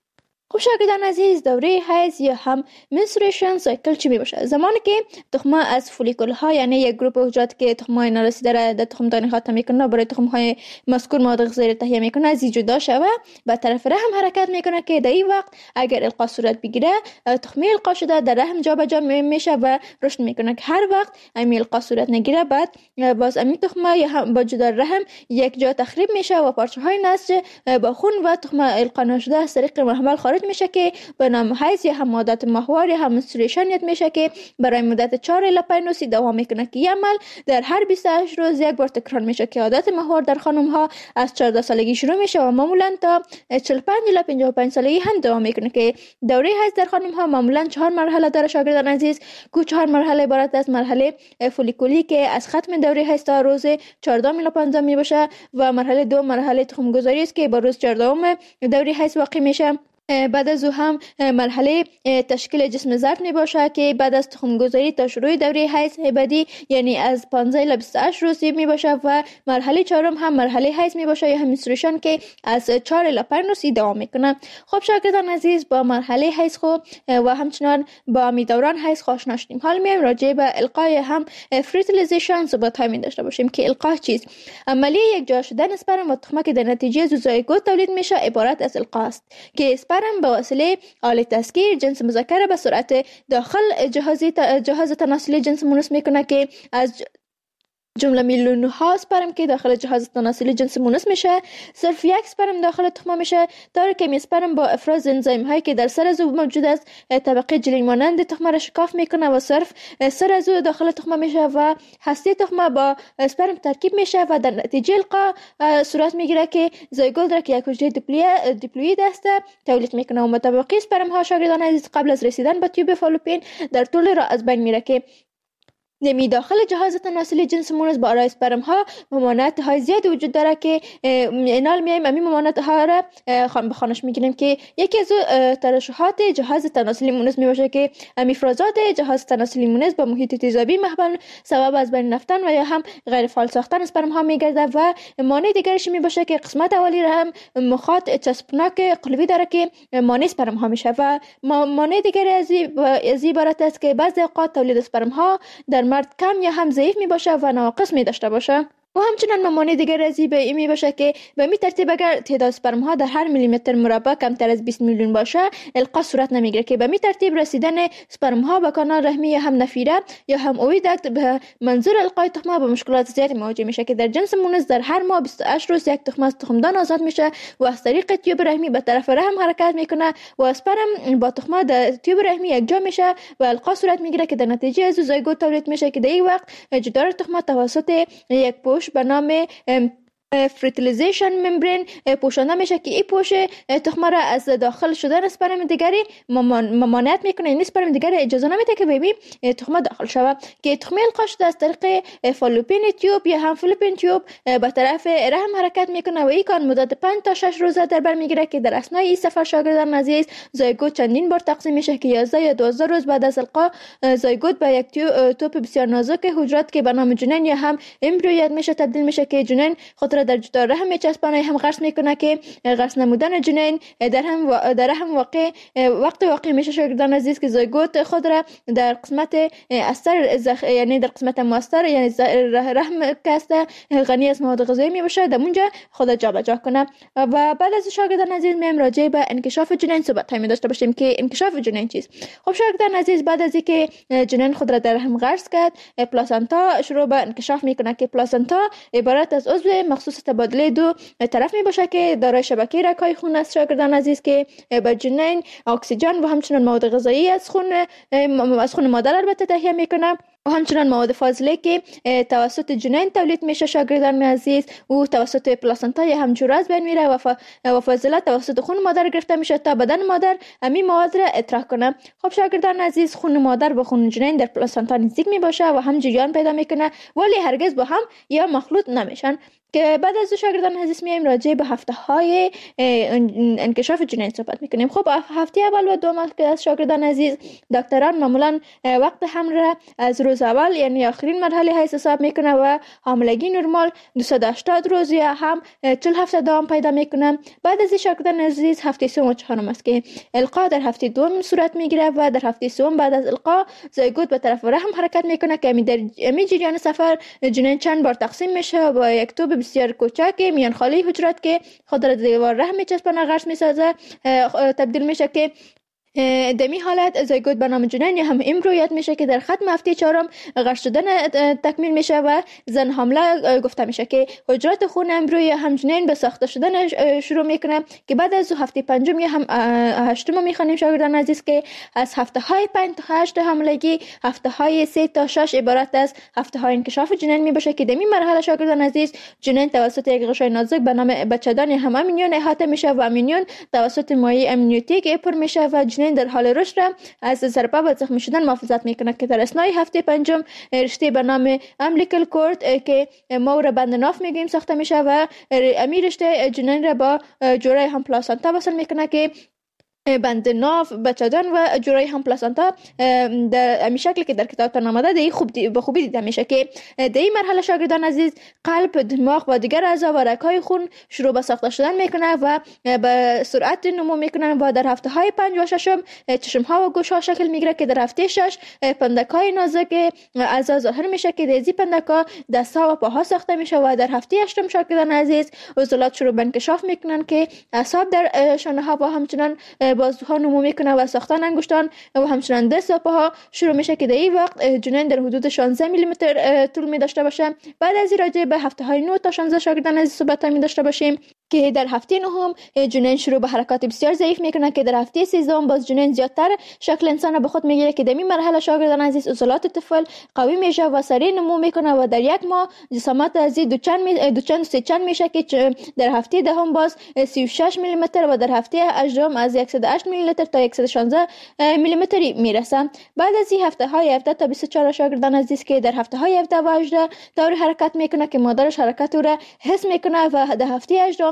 خب شاگردان عزیز دوره حیض یا هم منسترویشن سایکل چی می باشه؟ زمانی که تخمه از فولیکول ها یعنی یک گروپ حجرات که تخمه نارسیده را در تخمدان خاتم میکنه برای تخم های مذکور مواد غذایی تهیه میکنه از این جدا شوه و طرف رحم حرکت میکنه که در این وقت اگر القا صورت بگیره تخمه القا شده در رحم جابجا میشه و رشد میکنه که هر وقت امی القا صورت نگیره بعد باز امی تخمه یا هم با جدا رحم یک جا تخریب میشه و پارچه های نسج با خون و تخمه القا نشده از طریق محمل خارج میشه که به نام حیض یا هم عادت ماهوار یا هم منسترویشن یاد میشه که برای مدت چهار الی پنج روز دوام میکنه که این عمل در هر بیست و هشت روز یک بار تکرار میشه که عادت ماهوار در خانم ها از چهارده سالگی شروع میشه و معمولا تا چهل و پنج الی پنجاه و پنج سالگی هم دوام میکنه که دوره حیض در خانم ها معمولا چهار مرحله داره شاگردان عزیز که چهار مرحله عبارت از مرحله فولیکولی که از ختم دوره حیض تا روز چهارده الی پانزده می باشه و مرحله دو مرحله تخم گذاری است که با روز چهارده دوره حیض واقع میشه. بعد از او هم مرحله تشکیل جسم زرد می باشه که بعد از تخم گذاری تا شروع دوره حیض بعدی یعنی از پانزده الی بیست و هشت روز می باشه و مرحله چهارم هم مرحله حیض می باشه یا هم منسترویشن که از چهار الی پنج روز دوام میکنه. خب شاگردان عزیز با مرحله حیض خو و همچنان با می دوران حیض آشنا شدیم. حالا میایم راجع به القای هم فرتیلیزیشن صحبت های می داشته باشیم که القا چیست؟ عملیه یک جا شدن اسپرم و تخمه که در نتیجه زوزایگوت تولید میشه عبارت از القا است که اسپرم به وسیله آله تسکیر جنس مذکر به سرعت داخل جهازی جهاز تناسلی جنس مونس میکنه که از جمله میلیون ها اسپرم که داخل جهاز تناسلی جنس مونس میشه صرف یک اسپرم داخل تخمه میشه داره که اسپرم با افراز انزیم هایی که در سر از او موجود است طبقه جلی مانند تخمه را شکاف میکنه و صرف سر از او داخل تخمه میشه و هسته تخمه با اسپرم ترکیب میشه و در نتیجه القا صورت میگیره که زایگوت را که یک حجره دیپلوید است تولید میکنه و متبقی اسپرم ها شاگردان عزیز قبل از رسیدن به تیوب فالوپین در طول راه از بین میره که نمی داخل جهاز تناسلی جنس مونس با آرای اسپرم ها ممانعت های زیاد وجود داره که اینال میایم امی ممانعت ها را خان بخانش میگیریم که یکی از ترشحات جهاز تناسلی مونس می باشه که امی افرازات جهاز تناسلی مونس با محیط تیزابی محبن سبب از بین رفتن و یا هم غیر فعال ساختن اسپرم ها میگرده و مانع دیگرش می باشه که قسمت اولی را هم مخاط چسبناک قلبی داره که مانع اسپرم ها میشه و مانع دیگری از عبارت است که بعضی اوقات تولید اسپرم ها در مرد کم یا هم ضعیف می باشه و ناقص می داشته باشه. و همچنان ممانع دیگر از این به این می باشه که به می ترتیب اگر تعداد اسپرم ها در هر میلیمتر مربع کمتر از بیست میلیون باشه القا صورت نمیگیره، که به می ترتیب رسیدن اسپرم ها به کانال رحمی هم نفیره یا هم اوی دکت به منظور القای تخمه به مشکلات زیادی مواجه میشه، که در جنس مونس در هر ماه بیست و هشت روز یک تخمه از تخمدان آزاد میشه و از طریق تیوب رحمی به طرف رحم حرکت میکنه و اسپرم با تخمه در تیوب رحمی یکجا میشه و القا صورت میگیره، که در نتیجه از زایگوت تولید میشه، که در این وقت جدار تخمه توسط یک پوش به نام فرتیلیزیشن ممبرین پوشانده میشه، که این پوش تخمه را از داخل شدن اسپرم دیگری ممانعت میکنه، این اسپرم دیگری اجازه نمیده که ببین تخمه داخل شود، که تخمه القا شده از طریق فالوپین تیوب یا هم فالوپین تیوب به طرف رحم حرکت میکنه و این کار مدت پنج تا شش روزه در بر میگیره، که در اثنای این سفر شاگردان عزیز زایگوت چندین بار تقسیم میشه، که یازده یا دوازده روز بعد از القا زایگوت به یک توپ بسیار نازک حجرات که به نام جنین یا هم امبریویت میشه تبدیل میشه، که جنین خود را در جدار رحم میچسبانه، هم غرس میکنه، که غرس نمودن جنین در هم در هم واقع وقت واقع میشه شاگردان عزیز که زایگوت خود را در قسمت اثر زخ... یعنی در قسمت مؤثر یعنی رحم کاسته غنی از مواد غذایی میباشه در اونجا خود جابجا کنه. و بعد از شاگردان عزیز میم راجع به انکشاف جنین صحبت می داشته باشیم که انکشاف جنین چیست. خب شاگردان عزیز بعد از اینکه جنین خود را در رحم غرس کرد پلاسنتا شروع به انکشاف میکنه، که پلاسنتا عبارت از عضو مخصوص تبادله دو طرف می باشه که دارای شبکه رگ‌های خون است شاگردان عزیز، که به جنین اکسیژن و همچنین مواد غذایی از خون از خون مادر البته تهیه میکنه و همچنان مواد فاضله که توسط جنین تولید میشه شاگردان عزیز و توسط پلاسنتا یا هم جوره از بین میره و, ف... و فاضله توسط خون مادر گرفته میشه تا بدن مادر همین مواد را اطراح کنه. خب شاگردان عزیز خون مادر با خون جنین در پلاسنتا نزدیک میباشه و هم جریان پیدا میکنه ولی هرگز با هم یا مخلوط نمیشن. که بعد از شاگردان عزیز میایم راجع به هفته های انکشاف جنین صحبت میکنیم. خب هفته اول و دوم که از شاگردان عزیز دکتران معمولا وقت حمل را از روز اول یعنی آخرین مرحله حیث حساب میکنه و حاملگی نرمال دویست و هشتاد روز یا هم چهل هفته دوام پیدا میکنه. بعد از شاگردان عزیز هفته سوم و چهارم است که القا در هفته دوم صورت میگیره و در هفته سوم بعد از القا زایگوت به طرف رحم حرکت میکنه که می در می جریان سفر جنین چند بار تقسیم میشه با یک توپ بسیار کوچک میان خالی حجرات که خود را دیوار رحم میچسبانه غرس میسازه تبدیل میشه که دمی حالت زایگوت به نام جنین یا هم امبریویت میشه که در ختم هفته چهارم غرس شدن تکمیل میشه و زن حامله گفته میشه که حجرات خون امبریو یا هم جنین به ساخته شدن شروع میکنه که بعد از هفته پنجم یا هم هشتم میخوانیم شاگردان عزیز که از هفته های پنج تا هشت حاملگی هفته های سه تا شش عبارت از هفته های انکشاف جنین میباشه که دمی مرحله شاگردان عزیز جنین توسط یک غشای نازک به نام بچه‌دان یا هم امینیون احاطه میشه و امینیون توسط مایع امنیوتیک پر میشه و جنین در حال رشد را از ضربه و زخمی شدن محافظت میکنه که در اثنای هفته پنجم رشته به نام امبلیکال کورد که ما را بند ناف میگیم ساخته میشه و امی رشته جنین را با جوره هم پلاسنتا وصل میکنه که بند ناف بچه‌دان و جوره هم پلاسنتا در امی شکل که در کتابتان آمده دی خوب دی به خوبی دیده میشه که در این مرحله شاگردان عزیز قلب دماغ و دیگر اعضا و رگ‌های خون شروع به ساخته شدن میکنه و به سرعت نمو میکنن و در هفته های پنج و ششم چشم ها و گوش ها شکل میگیره که در هفته شش پندک های نازک اعضا ظاهر میشه که در پندک ها دست ها و پاها ساخته میشه و در هفته هشتم شاگردان عزیز عضلات شروع به انکشاف میکنن که اعصاب در شانه ها و همچنان بازوها نمو میکنه و ساختن انگشتان و همچنان دست و پاها شروع میشه که در این وقت جنین در حدود شانزده میلی متر طول می داشته باشه. بعد از این راجع به هفته های نه تا شانزده شاگردان عزیز صحبت می داشته باشیم که در هفته نهم جنین شروع به حرکات بسیار ضعیف میکنه که در هفته سیزدهم باز جنین زیادتر شکل انسان به خود میگیره که در این مرحله شاگردان عزیز عضلات طفل قوی میشه و سریع نمو میکنه و در یک ماه جسامت از دو چند می دو چند سه چند میشه که در هفته دهم باز سی و شش میلی متر و در هفته هجدهم از صد و هشت میلی متر تا صد و شانزده میلی متری میرسه. بعد از این هفته های هفده تا بیست و چهار شاگردان عزیز که در هفته های هفده و هجده طور حرکت میکنه که مادرش حرکت او را حس میکنه و در هفته هجدهم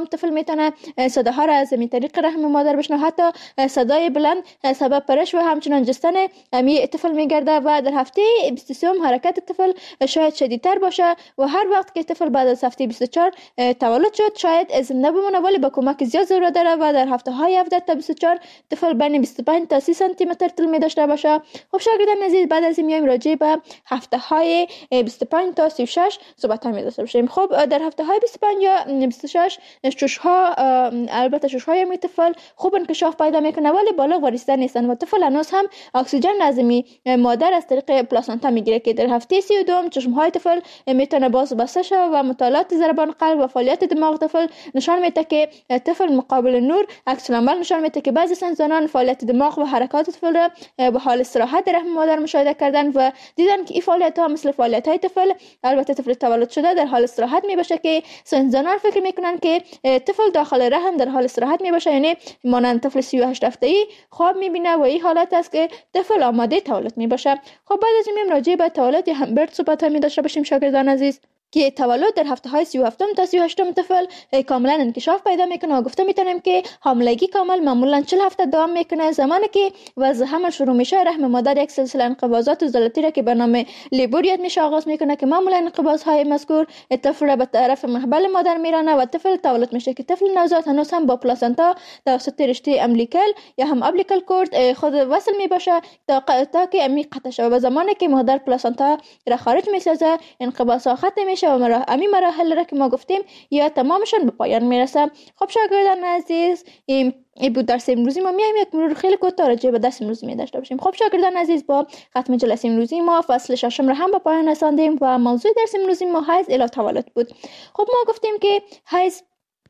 طفل میتونه صداها را از این طریق رحم مادر بشنوه. حتی صدای بلند سبب پرش و همچنان جستن امی طفل میگرده و در هفته بیست و سه حرکت طفل شاید شدیدتر باشه و هر وقت که طفل بعد از هفته بیست و چهار تولد شد شاید زنده بمونه، ولی با کمک زیاد ضرورت داره و در هفته های هفده تا بیست و چهار طفل بین بیست و پنج تا سی سانتی متر طول می داشته باشه. خب شاگردان عزیز، بعد از این میایم راجع به هفته های بیست و پنج تا سی و شش صحبت می داشته باشیم. خب در هفته های بیست و پنج یا بیست و شش شش ها البته شش های می طفل خوب انکشاف پیدا میکنه ولی بالغ و رسیده نیستن و طفل هنوز هم اکسیژن از مادر از طریق پلاسنتا میگیره که در هفته سی و دو چشم های طفل میتونه باز بسته شه و مطالعات ضربان قلب و فعالیت دماغ طفل نشان میده که طفل مقابل نور عکس العمل نشان میده که بعضی زنان فعالیت دماغ و حرکات طفل را به حال استراحت در رحم مادر مشاهده کردن و دیدن که این فعالیت ها مثل فعالیت های طفل البته طفل تولد شده در حال استراحت میباشه که زنان فکر میکنن که طفل داخل رحم در حال استراحت میباشه، یعنی مانند طفل سی و هشت هفته‌ای خواب میبینه و این حالت است که طفل آماده تولد میباشه. خب بعد از این راجع به تولد یا همبرد صحبت می داشته باشیم شاگردان عزیز که تولد در هفته های سی و هفت تا سی و هشت طفل کاملا انکشاف پیدا میکنه و گفته میتونیم که حاملگی کامل معمولا چهل هفته دوام میکنه. زمانی که وضع حمل شروع میشه رحم مادر یک سلسله انقباضات عضلاتی را که به نام لیبوریت میشه آغاز میکنه که معمولا انقباض های مذکور طفل را به طرف محبل مادر میرانه و طفل تولد میشه که طفل نوزاد هنوز هم با پلاسنتا توسط رشته امبلیکال یا هم ابلیکال کورد خود وصل میباشه تا تا که امی قطع شه و زمانی که مادر پلاسنتا را خارج میسازه انقباض ختم میشه و مرا امی مراحل را که ما گفتیم یا تمامشان به پایان میرسه. خب شاگردان عزیز، این ای بود درس امروزی ما. میایم یک مرور خیلی کوتاه راجع به درس امروزی می داشته باشیم. خب شاگردان عزیز، با ختم جلسه امروزی ما فصل ششم را هم به پایان رساندیم و موضوع درس امروزی ما حیض الی تولد بود. خب ما گفتیم که حیض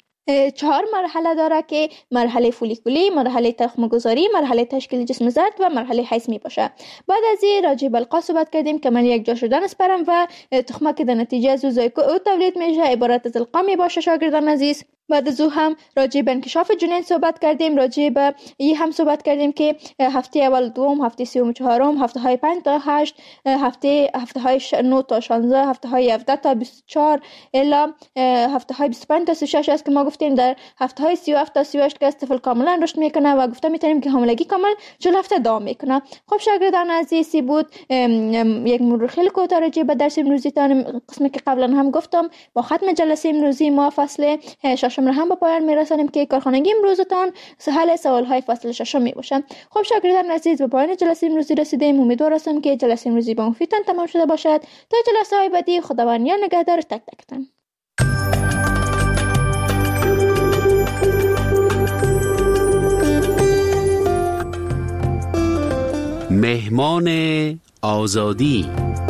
چهار مرحله داره که مرحله فولیکولی، مرحله تخم گذاری، مرحله تشکیل جسم زرد و مرحله حیض می باشه. بعد از این راجع به القا صحبت کردیم که من یک جا شدن اسپرم و تخمه که در نتیجه از زایگوت او تولید میشه عبارت از القا می باشه شاگردان عزیز. بعد از او هم راجع به انکشاف جنین صحبت کردیم، راجع به این هم صحبت کردیم که هفته اول دوم، هفته سوم چهارم، هفته های پنج تا هشت، هفته هفته های نه تا شانزده، هفته های هفده تا بیست و چهار الی هفته های بیست و پنج تا سی و شش است که ما گفتیم در هفته های سی و هفت تا سی و هشت که طفل کاملا رشد میکنه و گفتم میتونیم که حاملگی کامل چهل هفته دوام میکنه. خب شاگردان عزیزی بود یک مرور خیلی کوتاه راجع به درس امروزی تان قسمی که قبلا هم گفتم. با ختم جلسه امروزی ما فصل ششم را هم به پایان میرسانیم که کارخانگی امروزتان حل سوال های فصل ششم می باشه. خب شاگردان عزیز، به پایان جلسه امروزی رسیدیم. امیدوار هستم که جلسه امروزی با مفیدتان تمام شده باشد. تا جلسه های بعدی خداوند نگهدار تک تکتان. مهمان آزادی.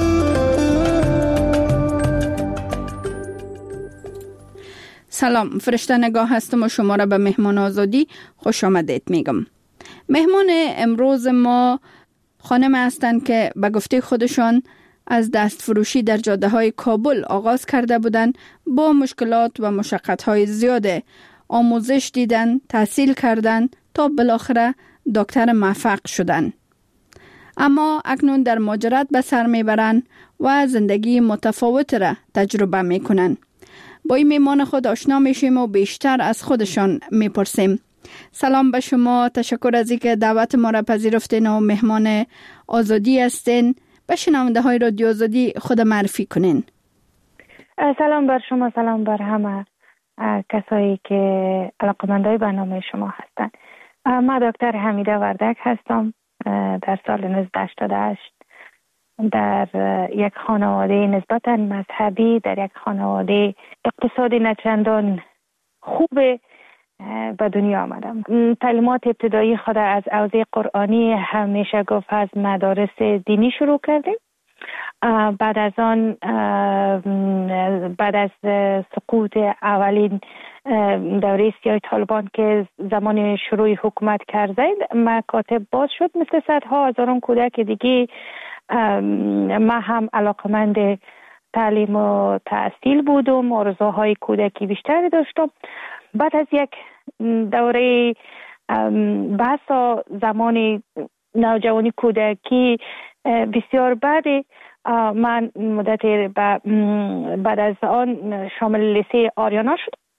سلام، فرشته نگاه هستم و شما را به مهمان آزادی خوش آمدید میگم. مهمان امروز ما خانم هستند که به گفته خودشان از دست فروشی در جاده های کابل آغاز کرده بودند. با مشکلات و مشقت های زیاده آموزش دیدن، تحصیل کردن تا بالاخره دکتر موفق شدن. اما اکنون در مهاجرت به سر میبرند و زندگی متفاوت را تجربه میکنند. با این میمان خود آشنا میشیم و بیشتر از خودشان میپرسیم. سلام به شما، تشکر از اینکه دعوت ما را پذیرفتین و مهمان آزادی هستین. به شنونده های رادیو آزادی خود معرفی کنین. سلام بر شما، سلام بر همه کسایی که علاقه‌مندای برنامه شما هستن. من دکتر حمیده وردک هستم. در سال نوزده هشتاد و هشت در یک خانواده نسبتاً مذهبی، در یک خانواده اقتصادی نچندان خوب به دنیا آمدم. تعلیمات ابتدایی خود از حوزه قرآنی همیشه گفت از مدارس دینی شروع کردیم. بعد از آن بعد از سقوط اولین دوره سیاه طالبان که زمان شروع حکومت کرد مکاتب باز شد مثل صدها هزاران کودک دیگه. ما هم علاقمند تعلیم و تحصیل بودم، آرزوهای کودکی بیشتری داشتم. بعد از یک دوره بحث زمان نوجوانی کودکی بسیار بعد من مدت بعد از آن شامل لیسه آریانا شدم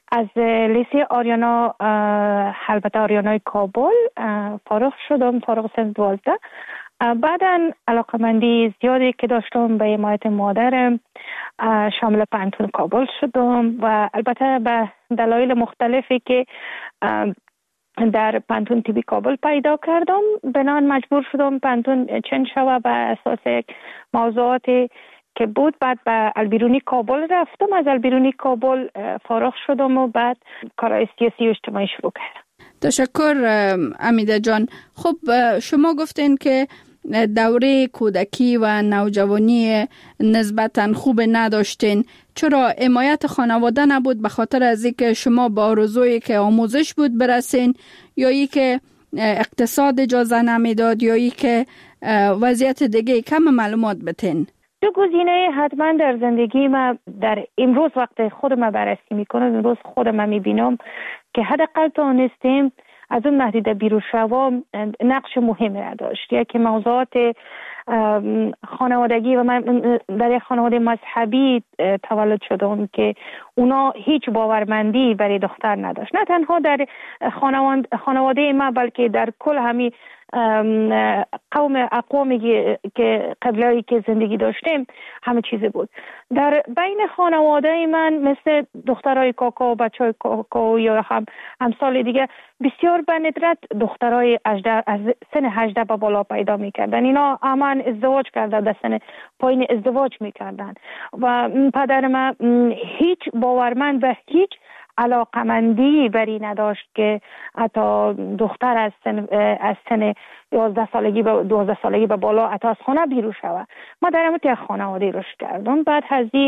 از لیسه آریانا، البته آریانای کابل فارغ شدم، فارغ سن دوازده. بعداً علاقمندی زیادی که داشتم به حمایت مادرم، شامل پانتون کابل شدم و البته به دلایل مختلفی که در پانتون تیبی کابل پیدا کردم، بنان مجبور شدم پانتون چنج شوه به اساس موضوعاتی که بود. بعد به البیرونی کابل رفتم، از البیرونی کابل فارغ شدم و بعد کارهای سیاسی و اجتماعی شروع کردم. تشکر امیده جان. خب شما گفتین که دوره کودکی و نوجوانی نسبتاً خوب نداشتین. چرا حمایت خانواده نبود؟ به خاطر از اینکه شما با آرزویی که آموزش بود برسین، یا ای که اقتصاد اجازه نمیداد، یا ای که وضعیت دیگه؟ کم معلومات بتین. دو گزینه حتما در زندگی ما در امروز وقت خودم بررسی میکنم، امروز خودم میبینم که حداقل تونستیم از اون نهدیده بیرون شوام نقش مهمی را داشت. یکی موضوعات خانوادگی و من در یک خانواده مذهبی تولد شدم که اونا هیچ باورمندی برای دختر نداشت، نه تنها در خانواده ما بلکه در کل همین قوم اقوامی که قبلایی که زندگی داشتیم همه چیز بود. در بین خانواده من مثل دخترای کاکا و بچهای کاکا یا هم همسال دیگه بسیار به ندرت دخترای از سن هجده به بالا پیدا میکردن. اینا همان ازدواج کردن، در سن پایین ازدواج میکردن و پدر من هیچ باورمند و هیچ علاقمندی بری نداشت که حتی دختر از سن از سن یازده سالگی به دوازده سالگی به بالا حتی از خانه بیرون شود. ما در همون یک خانواده رشد کردم. بعد از این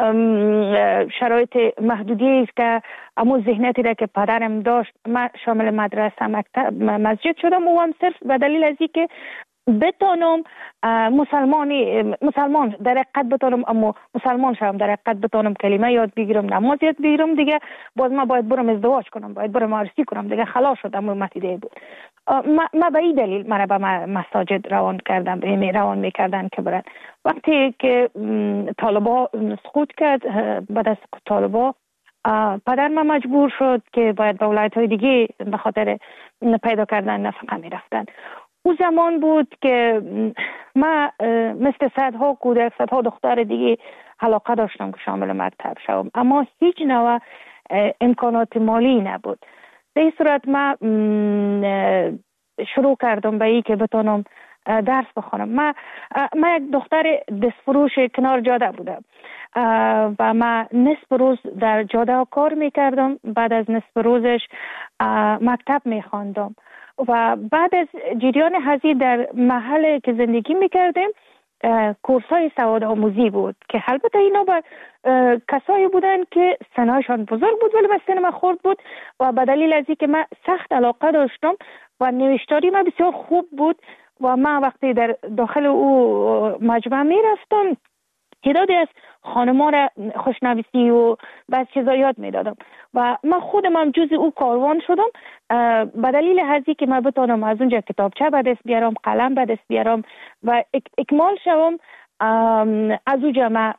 شرایط محدودی است که امو ذهنیتی را که پدرم داشت، من شامل مدرسه، مکتب، مسجد شدم و هم صرف به دلیل از این که بتانم مسلمانی مسلمان در حقیقت بتانم، اما مسلمان شدم در حقیقت بتانم کلمه یاد بگیرم، نماز یاد بگیرم، دیگه باز ما باید برم ازدواج کنم، باید برم عروسی کنم، دیگه خلاص شدم. متیده بود ما, ما به این دلیل مرا به مساجد روان کردم، به روان میکردن که برن. وقتی که طالبا سقوط کرد، بعد از طالبا پدر ما مجبور شد که باید به ولایت های دیگه به خاطر پیدا کردن نفقه میرفتن. او زمان بود که ما مثل صدها کودک، صدها دختر دیگه علاقه داشتم که شامل مکتب شوم، اما هیچ نوع امکانات مالی نبود. به این صورت ما شروع کردم به این که بتونم درس بخونم. ما ما یک دختر دستفروش کنار جاده بودم و ما نصف روز در جاده کار میکردم، بعد از نصف روزش مکتب میخواندم و بعد از جریان هزی در محل که زندگی میکردیم کورس های سواد آموزی بود که البته اینا با کسایی بودن که سنایشان بزرگ بود ولی من سن من خورد بود و به دلیل از اینکه من سخت علاقه داشتم و نوشتاری من بسیار خوب بود و من وقتی در داخل او مجمع میرفتم تعدادی از خانم‌ها را خوشنویسی و بعض چیزا یاد میدادم و من خودم هم جز او کاروان شدم به دلیل هزی که من بتونم از اونجا کتابچه به دست بیارم، قلم به دست بیارم و اکمال شوم. از اونجا من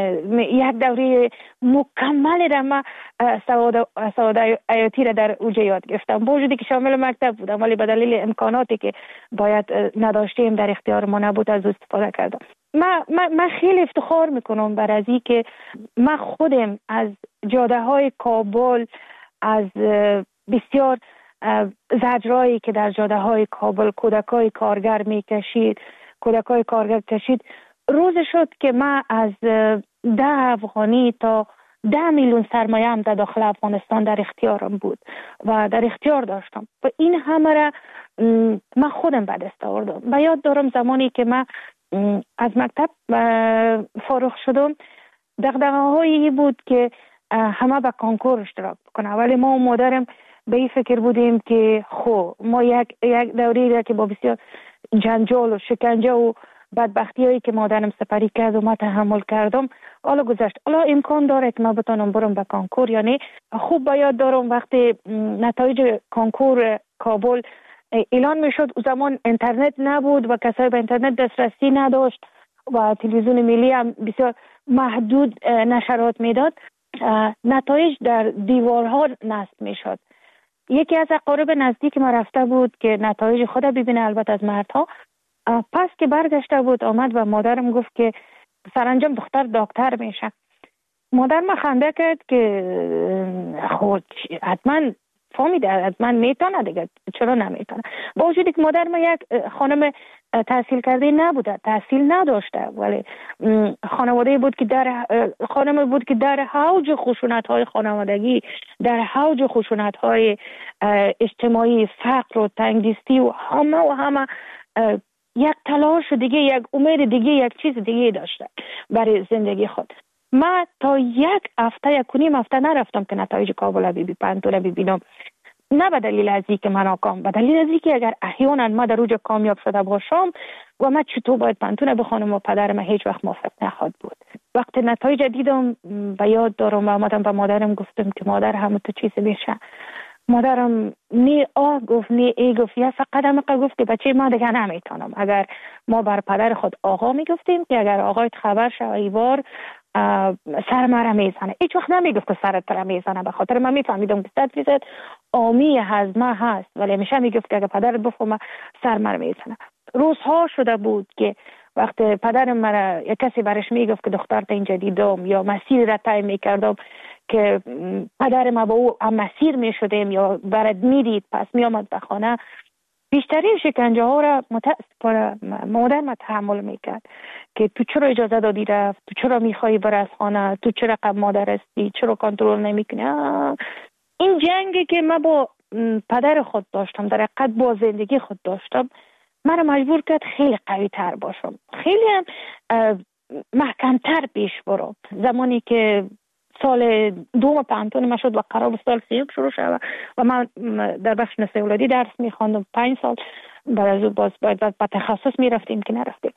یک دوره مکمل را من سواد سواد حیاتی را در اونجا یاد گرفتم، با وجودی که شامل مکتب بودم ولی به دلیل امکاناتی که باید نداشتیم در اختیار ما نبود از استفاده کردم. من من خیلی افتخار میکنم بر از این که من خودم از جاده های کابل، از بسیار زجرایی که در جاده های کابل کودکای کارگر میکشید کودکای کارگر کشید روز شد که من از ده افغانی تا ده میلیون سرمایه هم در داخل افغانستان در اختیارم بود و در اختیار داشتم و این همه را من خودم به دست آوردم. و یاد دارم زمانی که من از مکتب فارغ شدم دغدغه هایی بود که همه به کنکور اشتراک بکنه، ولی ما و مادرم به این فکر بودیم که خب ما یک یک دوری را که با بسیار جنجال و شکنجه و بدبختی هایی که مادرم سپری کرد و ما تحمل کردم حالا گذشت، حالا امکان داره که ما بتونم برم به کنکور. یعنی خوب باید دارم وقتی نتایج کنکور کابل اعلان میشد، او زمان اینترنت نبود و کسایی به اینترنت دسترسی نداشت و تلویزیون ملی هم بسیار محدود نشرات میداد. نتایج در دیوارها نصب می شد. یکی از اقارب نزدیک ما رفته بود که نتایج خود ببینه، البته از مردها. پس که برگشته بود آمد و مادرم گفت که سرانجام دختر دکتر میشه. مادر ما خنده کرد که خود حتما فهمیده، حتما میتونه دیگه، چرا نمیتونه. با وجودی که مادر ما یک خانم تحصیل کرده نبوده، تحصیل نداشته، ولی خانواده بود که در خانم بود که در حوج خشونت های خانوادگی، در حوج خشونت های اجتماعی، فقر و تنگدستی و همه و همه یک تلاش دیگه، یک امید دیگه، یک چیز دیگه داشته برای زندگی خود. من تا یک هفته یک نیم هفته نرفتم که نتایج کابل بی بی پنتون ببینم، نه به دلیل از اینکه من ناکام، به دلیل از اینکه اگر احیانا ما در اوج کامیاب شده باشم و من چطور باید پنتون بخونم و پدرم هیچ وقت موافق نخواهد بود. وقتی نتایج دیدم به یاد دارم و آمدم به مادرم گفتم که مادر همه تو چیز میشه. مادرم نی آه گفت نی ای گفت، یا فقط هم گفت که بچه ما دیگه نمیتونم. اگر ما بر پدر خود آقا میگفتیم که اگر آقایت خبر شد ایوار سر مرا میزنه، هیچ وقت نمیگفت که سرت را میزنه، به خاطر من میفهمیدم که صد فیصد آمی هضمه هست، ولی همیشه میگفت که اگر پدرت بفهمه سر مرا میزنه. روزها شده بود که وقتی پدرم مرا یک کسی برش میگفت که دخترت اینجا دیدم یا مسیر را طی میکردم که پدر ما با او هم مسیر میشدیم یا برد میدید پس میامد به خانه، بیشترین شکنجه ها را متاسفانه مادر ما تحمل میکرد که تو چرا اجازه دادی رفت، تو چرا میخوایی بر از خانه، تو چرا قبل مادر هستی، چرا کنترل نمیکنی. این جنگی که من با پدر خود داشتم، در حقیقت با زندگی خود داشتم، مرا مجبور کرد خیلی قوی تر باشم، خیلی هم محکم تر پیش برم. زمانی که سال دوم پانتون ما شد و قرار بود سال سیوم شروع شد و من در بخش نسل اولادی درس میخواندم پنج سال، بعد از اون باز باید با تخصص میرفتیم که نرفتیم.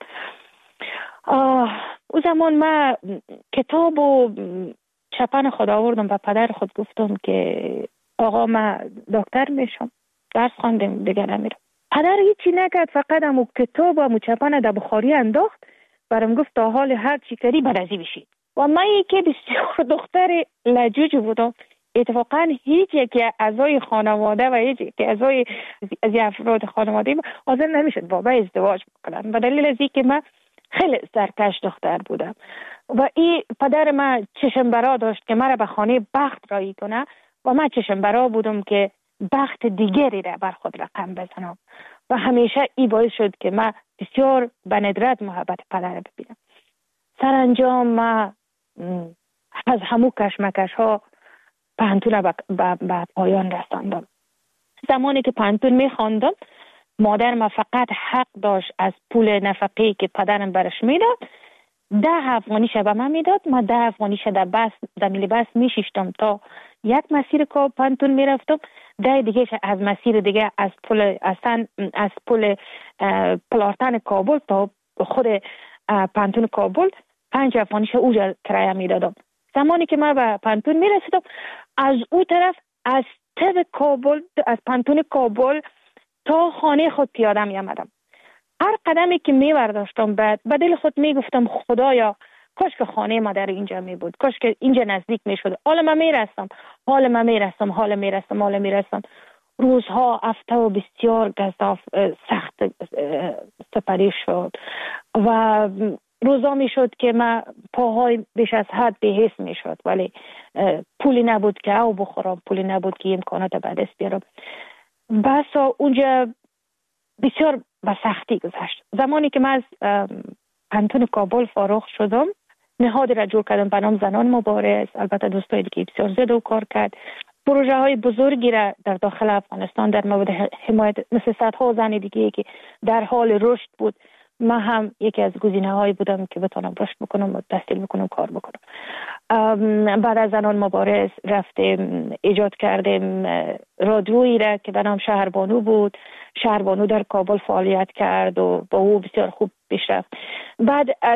او زمان من کتاب و چپن خود آوردم و پدر خود گفتم که آقا من دکتر میشم، درس خواندم دیگه نمیرم. پدر هیچی نکرد، فقط همو کتاب و همو چپن در بخاری انداخت، برام گفت تا حال هر چی کردی برازی بشید. و من یکی بسیار دختر لجوج بودم، اتفاقا هیچ یکی اعضای خانواده و هیچ یکی اعضای از افراد خانواده حاضر نمیشد با من ازدواج بکنن، به دلیل از اینکه من خیلی سرکش دختر بودم و این پدر من چشم برا داشت که مرا به خانه بخت رایی کنه و من چشم برا بودم که بخت دیگری را بر خود رقم بزنم و همیشه این باعث شد که من بسیار به ندرت محبت پدر ببینم. سرانجام من از همو کشمکش ها پانتون به پایان رساندم. زمانی که پانتون می خواندم مادر ما فقط حق داشت از پول نفقی که پدرم برش میداد ده افغانیش به من میداد، ما ده افغانیش در بس در میلی بس میشیشتم تا یک مسیر که پانتون میرفتم، ده دیگه از مسیر دیگه از پول اصلا از پول پلارتن کابل تا خود پانتون کابل پنج افغانیش اوجا کرایه میدادم. زمانی که من به پانتون میرسیدم از او طرف از تب کابل از پانتون کابل تا خانه خود پیاده می آمدم. هر قدمی که می برداشتم بعد به دل خود می گفتم خدایا کاش که خانه ما در اینجا می بود، کاش که اینجا نزدیک می شد. حالا من می رسم حالا من می رسم حالا می رسم حالا می رسم روزها هفته و بسیار گزاف سخت سپری شد و روزا می شد که من پاهای بیش از حد بی‌حس می شد، ولی پولی نبود که او بخورم، پولی نبود که امکانات به دست بیارم. بس اونجا بسیار به سختی گذشت. زمانی که من از پانتون کابل فارغ شدم نهادی را جور کردم به نام زنان مبارز، البته دوستای دیگه بسیار زیاده و کار کرد. پروژه های بزرگی را در داخل افغانستان در مورد حمایت مثل صدها زن دیگه که در حال رشد بود، من هم یکی از گزینه هایی بودم که بتونم رشد بکنم و تحصیل بکنم کار بکنم. بعد از زنان مبارز رفتیم ایجاد کردیم رادیویی را که به نام شهربانو بود. شهربانو در کابل فعالیت کرد و با او بسیار خوب پیش رفت. بعد از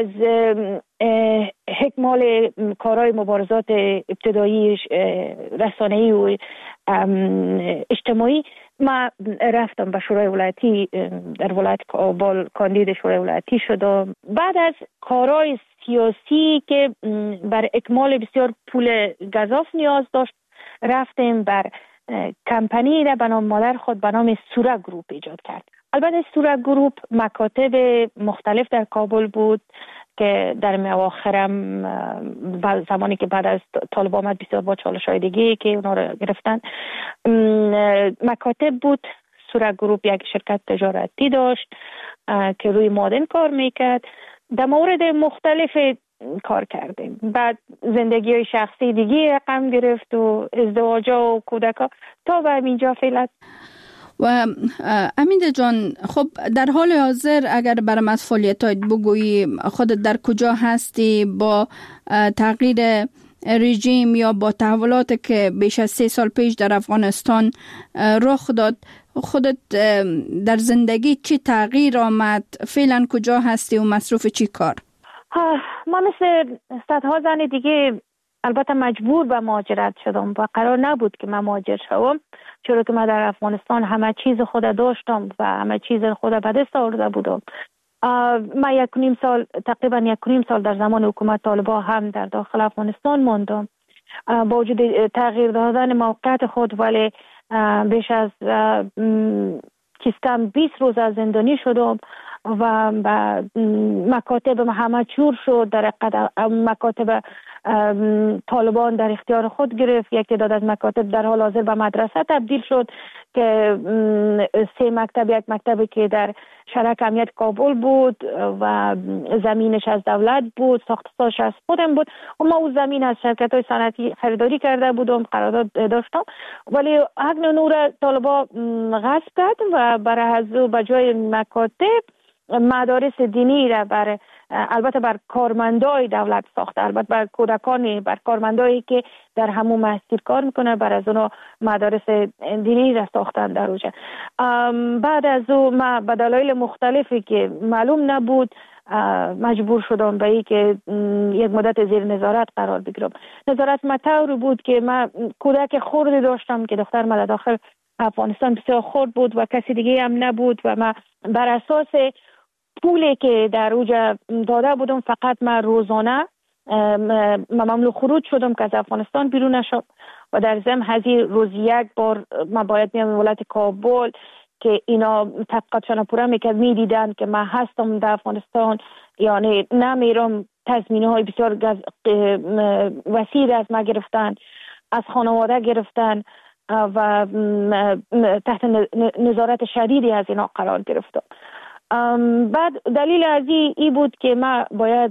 حکمال کارهای مبارزات ابتدایی رسانه‌ای و اجتماعی ما رفتم به شورای ولایتی در ولایت کابل کاندید شورای ولایتی شدم. بعد از کارهای سیاسی که بر اکمال بسیار پول گزاف نیاز داشت رفتیم بر کمپانی را به نام مادر خود به نام سورا گروپ ایجاد کرد. البته سورا گروپ مکاتب مختلف در کابل بود که در اواخرم زمانی که بعد از طالب آمد بسیار با چالش‌های دیگه که اونا رو گرفتن مکاتب بود. سورا گروپ یک شرکت تجارتی داشت که روی معادن کار میکرد. در مورد مختلف کار کردیم. بعد زندگی های شخصی دیگه رقم گرفت و ازدواج و کودکا تا به اینجا فعلا. و امیده جان، خب در حال حاضر اگر برام از فعالیتات بگویی، خودت در کجا هستی با تغییر رژیم یا با تحولات که بیش از سه سال پیش در افغانستان رخ داد، خودت در زندگی چی تغییر آمد؟ فعلا کجا هستی و مصروف چی کار؟ ما مثل صدها زن دیگه البته مجبور به مهاجرت شدم و قرار نبود که من مهاجر شوم، چرا که من در افغانستان همه چیز خود داشتم و همه چیز خود به دست آورده بودم. من یک نیم سال تقریبا یک نیم سال در زمان حکومت طالبان هم در داخل افغانستان ماندم با وجود تغییر دادن موقعیت خود، ولی بیش از کم بیست روز از زندانی شدم و مکاتب همه چور شد. در مکاتب طالبان در اختیار خود گرفت. یک تعداد از مکاتب در حال حاضر به مدرسه تبدیل شد که سه مکتب، یک مکتبی که در شرک امنیت کابل بود و زمینش از دولت بود، ساختش از خودم بود و ما اون زمین از شرکت های صنعتی خریداری کرده بودم، قرارداد داشتم، ولی حق نور طالبان غصب کرد و برای از به جای مکاتب مدارس دینی را بر البته بر کارمندای دولت ساخته، البته بر کودکانی، بر کارمندایی که در همون مسیر کار میکنه، بر از اونها مدارس دینی را ساختن در اوجه. بعد از او ما به دلایل مختلفی که معلوم نبود مجبور شدم به این که یک مدت زیر نظارت قرار بگیرم. نظارت مطور بود که من کودک خردی داشتم که دختر من داخل افغانستان بسیار خرد بود و کسی دیگه هم نبود و من بر اساس پولی که در اوجه داده بودم فقط من روزانه ممنوع خروج شدم که از افغانستان بیرون نشم و در ضمن هزی روز یک بار من باید میام ولایت کابل که اینا تحقیقاتشان پوره میکرد، میدیدن که من هستم در افغانستان، یعنی نمیرم. تضمینه های بسیار وسیع از ما گرفتن، از خانواده گرفتن و تحت نظارت شدیدی از اینا قرار گرفتم. بعد دلیل از ای بود که من باید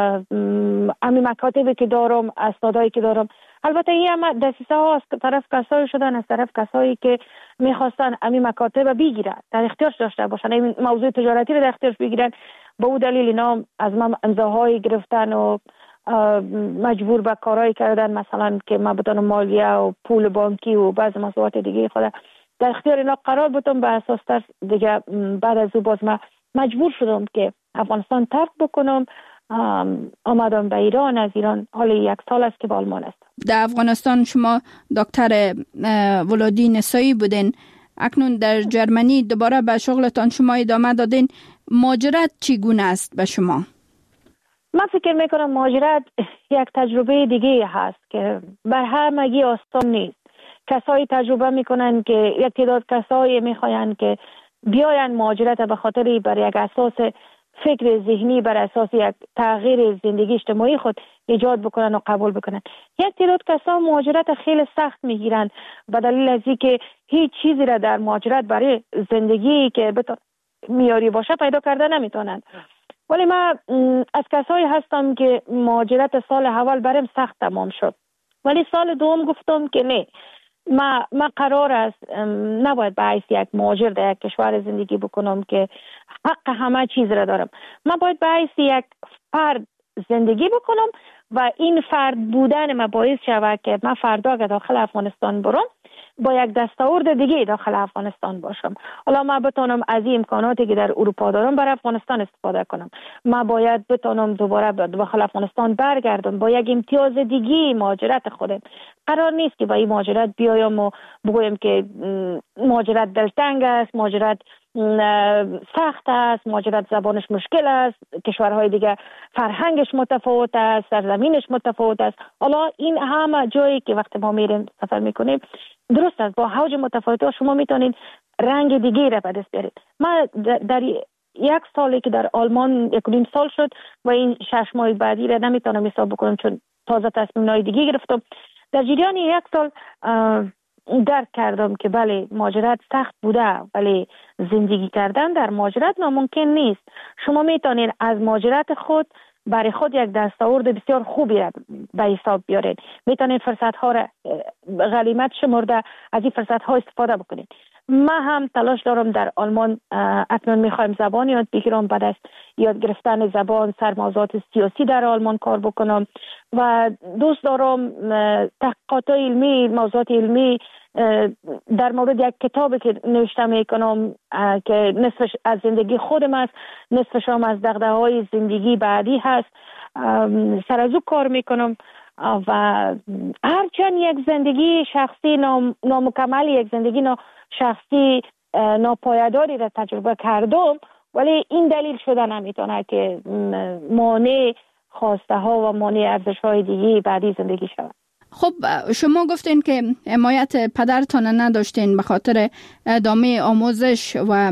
امی مکاتبی که دارم، اسنادایی که دارم، البته این هم دسیسه ها از طرف کسایی شدن، از طرف کسایی که میخواستن امی مکاتب بگیرن، در اختیارش داشته باشن، این موضوع تجارتی رو در اختیارش بگیرن. با اون دلیل اینا از من امضاهایی گرفتن و مجبور به کارهایی کردن، مثلا که من بدون مالیه و پول بانکی و بعض مسئولیت دیگه خود در اختیار اینا قرار بودم. به اساس تر دیگه بعد از او باز من مجبور شدم که افغانستان ترک بکنم. آمدم به ایران. از ایران حالا یک سال است که به آلمان هستم. در افغانستان شما دکتر ولادی نسایی بودین، اکنون در جرمنی دوباره به شغلتان شما ادامه دادین. مهاجرت چگونه است به شما؟ من فکر میکنم مهاجرت یک تجربه دیگه هست که بر همگی آسان نیست. کسایی تجربه میکنن که یک تعداد کسایی میخواین که بیاین مهاجرت به خاطر بر یک اساس فکر ذهنی، بر اساس یک تغییر زندگی اجتماعی خود ایجاد بکنن و قبول بکنن. یک تعداد کسا مهاجرت خیلی سخت میگیرن به دلیل از اینکه هیچ چیزی را در مهاجرت برای زندگی که معیاری باشه پیدا کرده نمیتونن. ولی من از کسایی هستم که مهاجرت سال اول برام سخت تمام شد، ولی سال دوم گفتم که نه، ما ما قرار است نباید به حیث یک مهاجر در یک کشور زندگی بکنم که حق همه چیز را دارم. من باید به حیث یک فرد زندگی بکنم و این فرد بودن ما باعث شود که من فردا که داخل افغانستان برم با یک دستاورد دیگه داخل افغانستان باشم. حالا من بتونم از این امکاناتی که در اروپا دارم بر افغانستان استفاده کنم. من باید بتونم دوباره به داخل افغانستان برگردم با یک امتیاز دیگه مهاجرت خودم. قرار نیست که با این مهاجرت بیایم و بگویم که مهاجرت دلتنگ است، مهاجرت سخت است، مهاجرت زبانش مشکل است، کشورهای دیگه فرهنگش متفاوت است، سرزمینش متفاوت است. حالا این همه جایی که وقتی ما میریم سفر میکنیم درست است، با حوج متفاوت شما میتونید رنگ دیگه را به دست بیارید. من در یک سالی که در آلمان یک نیم سال شد و این شش ماه بعدی را نمیتونم حساب بکنم چون تازه تصمیم‌های دیگه گرفتم. در جریان یک سال درک کردم که بله مهاجرت سخت بوده، ولی زندگی کردن در مهاجرت ناممکن نیست. شما میتونید از مهاجرت خود برای خود یک دستاورد بسیار خوبی را به حساب بیارید. میتونید فرصت ها را غنیمت شمرده از این فرصت ها استفاده بکنید. من هم تلاش دارم در آلمان اکنون میخوایم زبان یاد بگیرم، بعد از یاد گرفتن زبان سر موضوعات سیاسی در آلمان کار بکنم و دوست دارم تحقیقات علمی، موضوعات علمی در مورد یک کتابی که نوشته میکنم که نصفش از زندگی خودم است، نصفش هم از دغدغه‌های زندگی بعدی هست، سر از او کار میکنم و هرچند یک زندگی شخصی نام، نامکمل، یک زندگی نا شخصی ناپایداری را تجربه کردم، ولی این دلیل شده نمیتونه که مانع خواسته ها و مانع ارزش های دیگه بعدی زندگی شود. خب شما گفتین که حمایت پدرتان نداشتین به خاطر ادامه آموزش و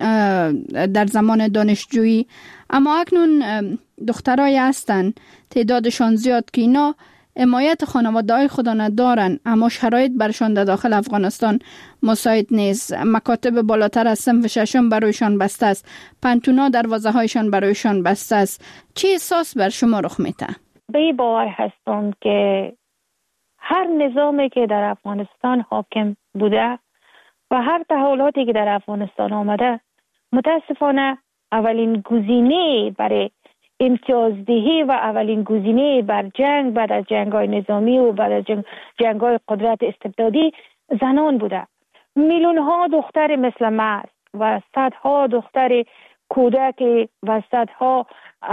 در زمان دانشجویی، اما اکنون دخترای هستن تعدادشان زیاد که اینا حمایت خانواده‌های خود ندارن، اما شرایط برشان در داخل افغانستان مساعد نیست. مکاتب بالاتر از صنف ششم برایشان بسته است، پنتونا دروازه‌هایشان برایشان بسته است. چه احساس بر شما رخ میده؟ به این باور هستم که هر نظامی که در افغانستان حاکم بوده و هر تحولاتی که در افغانستان آمده متاسفانه اولین گزینه برای امتیازدهی و اولین گزینه بر جنگ بعد از جنگ‌های نظامی و بعد از جنگ جنگ‌های قدرت استبدادی زنان بوده. میلیون‌ها دختر مثل من و صدها دختر کودک و صدها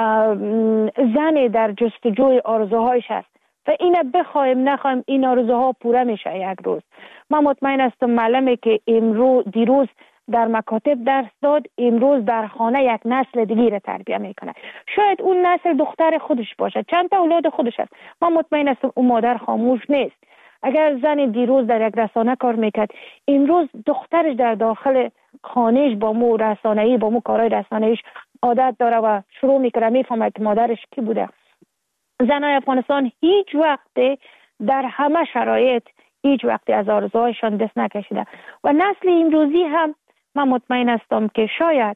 زن در جستجوی آرزوهایش است و اینا بخوایم نخوایم این آرزوها پوره میشه یک روز. من مطمئن هستم معلمی که امروز دیروز در مکاتب درس داد امروز در خانه یک نسل دیگه را تربیت میکنه. شاید اون نسل دختر خودش باشه، چند تا اولاد خودش است. من مطمئن هستم اون مادر خاموش نیست. اگر زن دیروز در یک رسانه کار میکرد امروز دخترش در داخل خانهش با مو رسانه‌ای با مو کارهای رسانه‌ایش عادت داره و شروع میکنه میفهمه که مادرش کی بوده. زنای افغانستان هیچ وقت در همه شرایط هیچ وقت از آرزوهایشان دست نکشیده و نسل امروزی هم من مطمئن هستم که شاید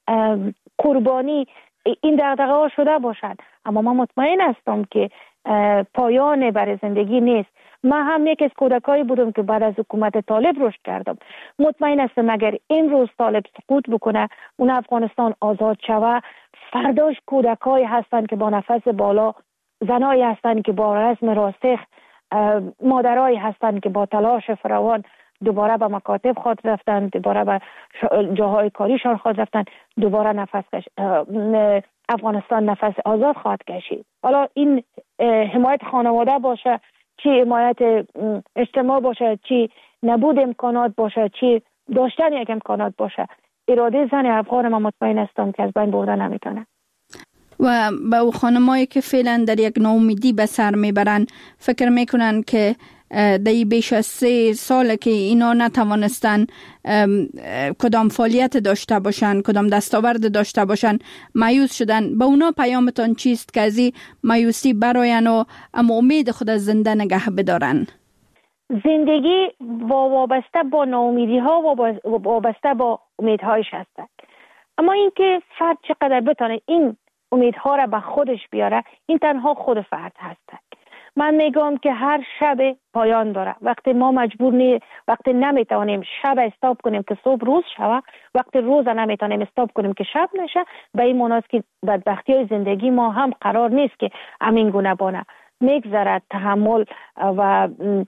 قربانی این دغدغه ها شده باشد، اما من مطمئن هستم که پایان برای زندگی نیست. من هم یک از کودکایی بودم که بعد از حکومت طالب رشد کردم. مطمئن هستم اگر این روز طالب سقوط بکنه اون افغانستان آزاد شوه، فرداش کودکایی هستند که با نفس بالا، زنایی هستند که با رزم راسخ، مادرایی هستند که با تلاش فراوان دوباره به مکاتب خود رفتن، دوباره به جاهای کاریشان خود رفتن، دوباره نفس کش... افغانستان نفس آزاد خواهد کشید. حالا این حمایت خانواده باشه، چی حمایت اجتماع باشه، چی نبود امکانات باشه، چی داشتن یک امکانات باشه، اراده زن افغان من مطمئن هستم که از بین برده نمیتونه. و با او خانمایی که فعلا در یک ناامیدی به سر میبرن، فکر میکنن که در بیش از سه ساله که اینا نتوانستن کدام فعالیت داشته باشن، کدام دستاورد داشته باشن، مایوس شدن. با اونا پیامتان چیست که از این مایوسی براین و اما امید خود از زنده نگه بدارن؟ زندگی وابسته با ناامیدی ها و وابسته با امیدهایش هستند، اما اینکه فرد چقدر بتونه این امیدها را به خودش بیاره این تنها خود فرد هست. من میگم که هر شب پایان داره. وقتی ما مجبور نی وقتی نمیتونیم شب استاپ کنیم که صبح روز شوه، وقتی روز نمیتونیم استاپ کنیم که شب نشه، به این معناست که بدبختی های زندگی ما هم قرار نیست که همین گونه بانه میگذرد. تحمل و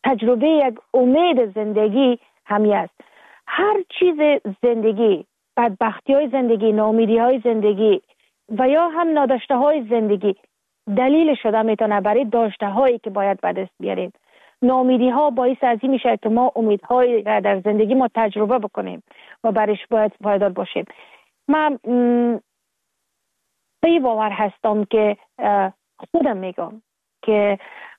تجربه یک امید زندگی همی است. هر چیز زندگی، بدبختی های زندگی، ناامیدی های زندگی و یا هم ناداشته های زندگی دلیل شده میتونه برای داشته هایی که باید به دست بیاریم. ناامیدی ها باعث از این میشه که ما امیدهایی در زندگی ما تجربه بکنیم و برش باید پایدار باشیم. من به باور هستم که خودم میگم که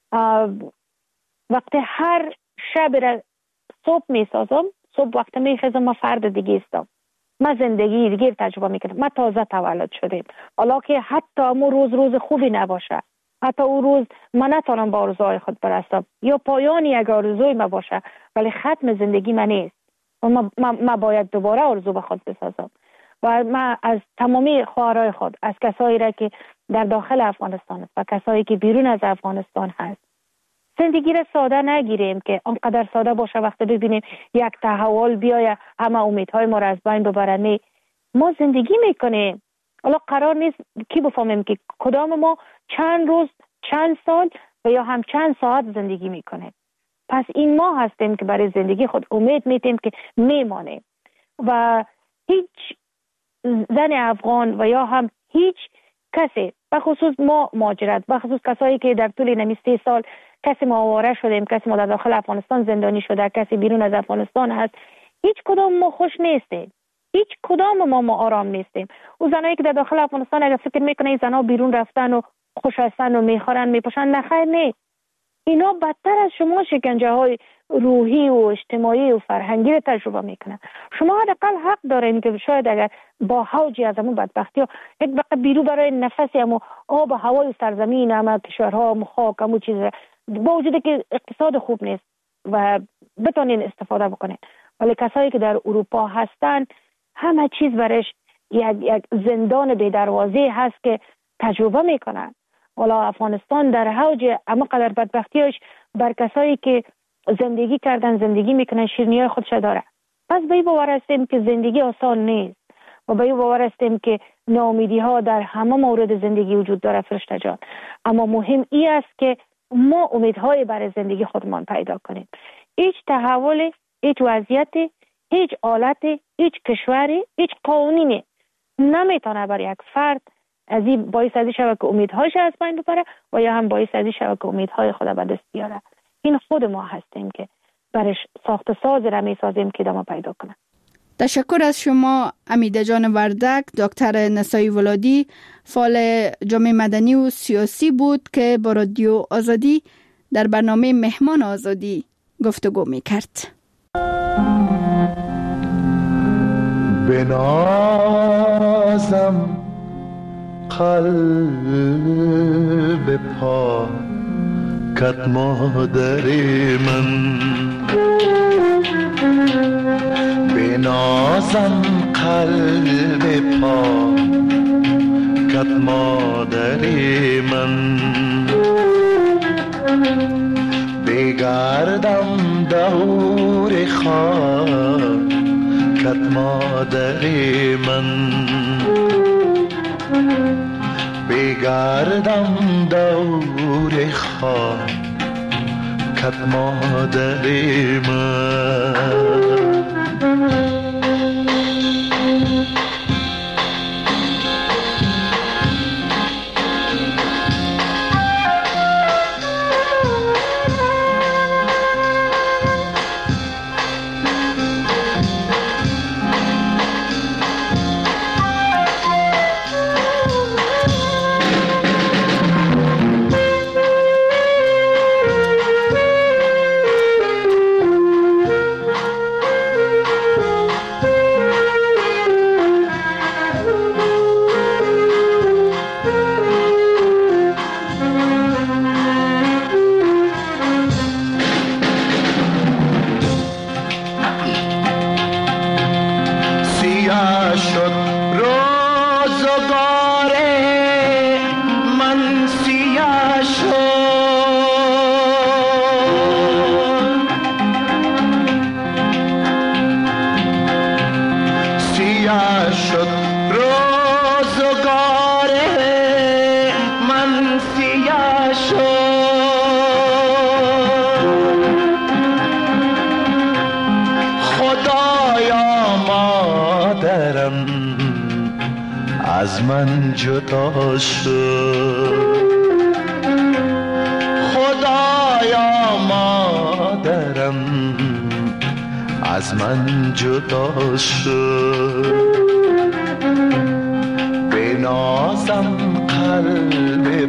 وقتی هر شب را صبح میسازم، صبح وقتی میخیزم ما فرد دیگه استم، ما زندگی دیگه تجربه میکنم. ما تازه تولد شدیم، حالا که حتی امو روز روز خوبی نباشه، حتی او روز من نتونم با آرزوهای خود برسم یا پایانی یک آرزوی ما باشه، ولی ختم زندگی من نیست و ما, ما, ما باید دوباره آرزو به خود بسازم. و من از تمامی خواهرای خود، از کسایی را که در داخل افغانستان است و کسایی که بیرون از افغانستان هست، زندگی را ساده نگیریم که آنقدر ساده باشه وقتی ببینیم یک تحول بیایه همه امیدهای ما را از بین ببره. نه، ما زندگی میکنیم. حالا قرار نیست کی بفهمیم که کدام ما چند روز، چند سال و یا هم چند ساعت زندگی میکنیم. پس این ما هستیم که برای زندگی خود امید میتیم که میمانیم و هیچ زن افغان و یا هم هیچ کسی، بخصوص ما مهاجرت، بخصوص کسایی که در طول نمی سی سال کسی ما آواره شدیم، کسی ما در داخل افغانستان زندانی شده، کسی بیرون از افغانستان هست، هیچ کدام ما خوش نیستیم، هیچ کدام ما ما آرام نیستیم. او زنایی که در داخل افغانستان اگر فکر میکنه این زنا بیرون رفتن و خوش هستن و میخورن میپوشن، نخیر نه، اینا بدتر از شما شکنجه های روحی و اجتماعی و فرهنگی رو تجربه میکنن. شما حداقل حق دارین که شاید اگر با حوجی از همون بدبختی ها یک وقت بیرو برای نفسی همون آب و هوای سرزمین همه کشورها همون خاک همون چیز با وجود که اقتصاد خوب نیست و بتونین استفاده بکنین، ولی کسایی که در اروپا هستن همه چیز برش یک, یک زندان بی دروازه هست که تجربه میکنن. حالا افغانستان در حوج اما قدر بدبختیش بر کسایی که زندگی کردن زندگی میکنن شیرینی‌های خودش داره. پس به این باور هستیم که زندگی آسان نیست و به این باور هستیم که ناامیدی ها در همه مورد زندگی وجود داره فرشته جان، اما مهم این است که ما امیدهای برای زندگی خودمان پیدا کنیم. هیچ تحول، هیچ وضعیت، هیچ حالت، هیچ کشوری، هیچ قانونی نمیتونه برای یک فرد از این باعث از این شود که امیدهاش از بین ببره و یا هم باعث از این شود که امیدهای خود به دست بیاره. این خود ما هستیم که برش ساخت ساز را میسازیم که دما پیدا کنه. تشکر از شما امیده جان وردک. دکتر نسایی ولادی فعال جامعه مدنی و سیاسی بود که با رادیو آزادی در برنامه مهمان آزادی گفتگو میکرد. بنازم قلب پاکت مادر من، بنازم قلب پاکت مادر من، بگردم دور خاکت مادر من، بگردم دور خاکت مادر من. مادرم از من جدا شد. خدایا مادرم از من جدا شد. بنازم قلب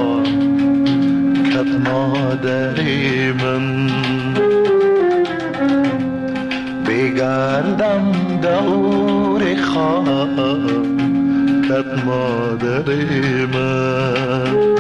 پاکت مادر من، بگردم دور خاکت مادر من.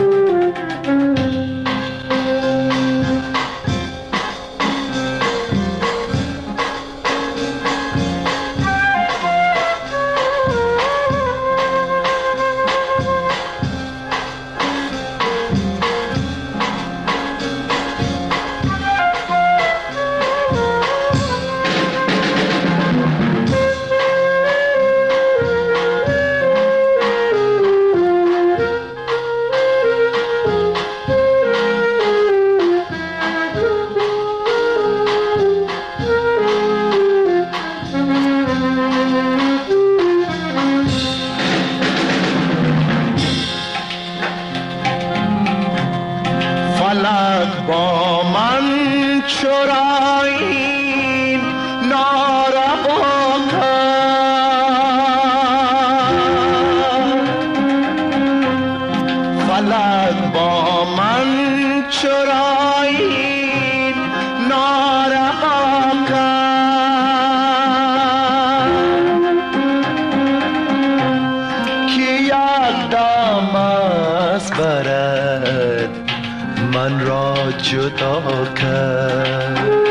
با من چرا این ناروا کرد؟ فلک با من چرا این ناروا کرد؟ که یک دم از برد من را جدا کرد.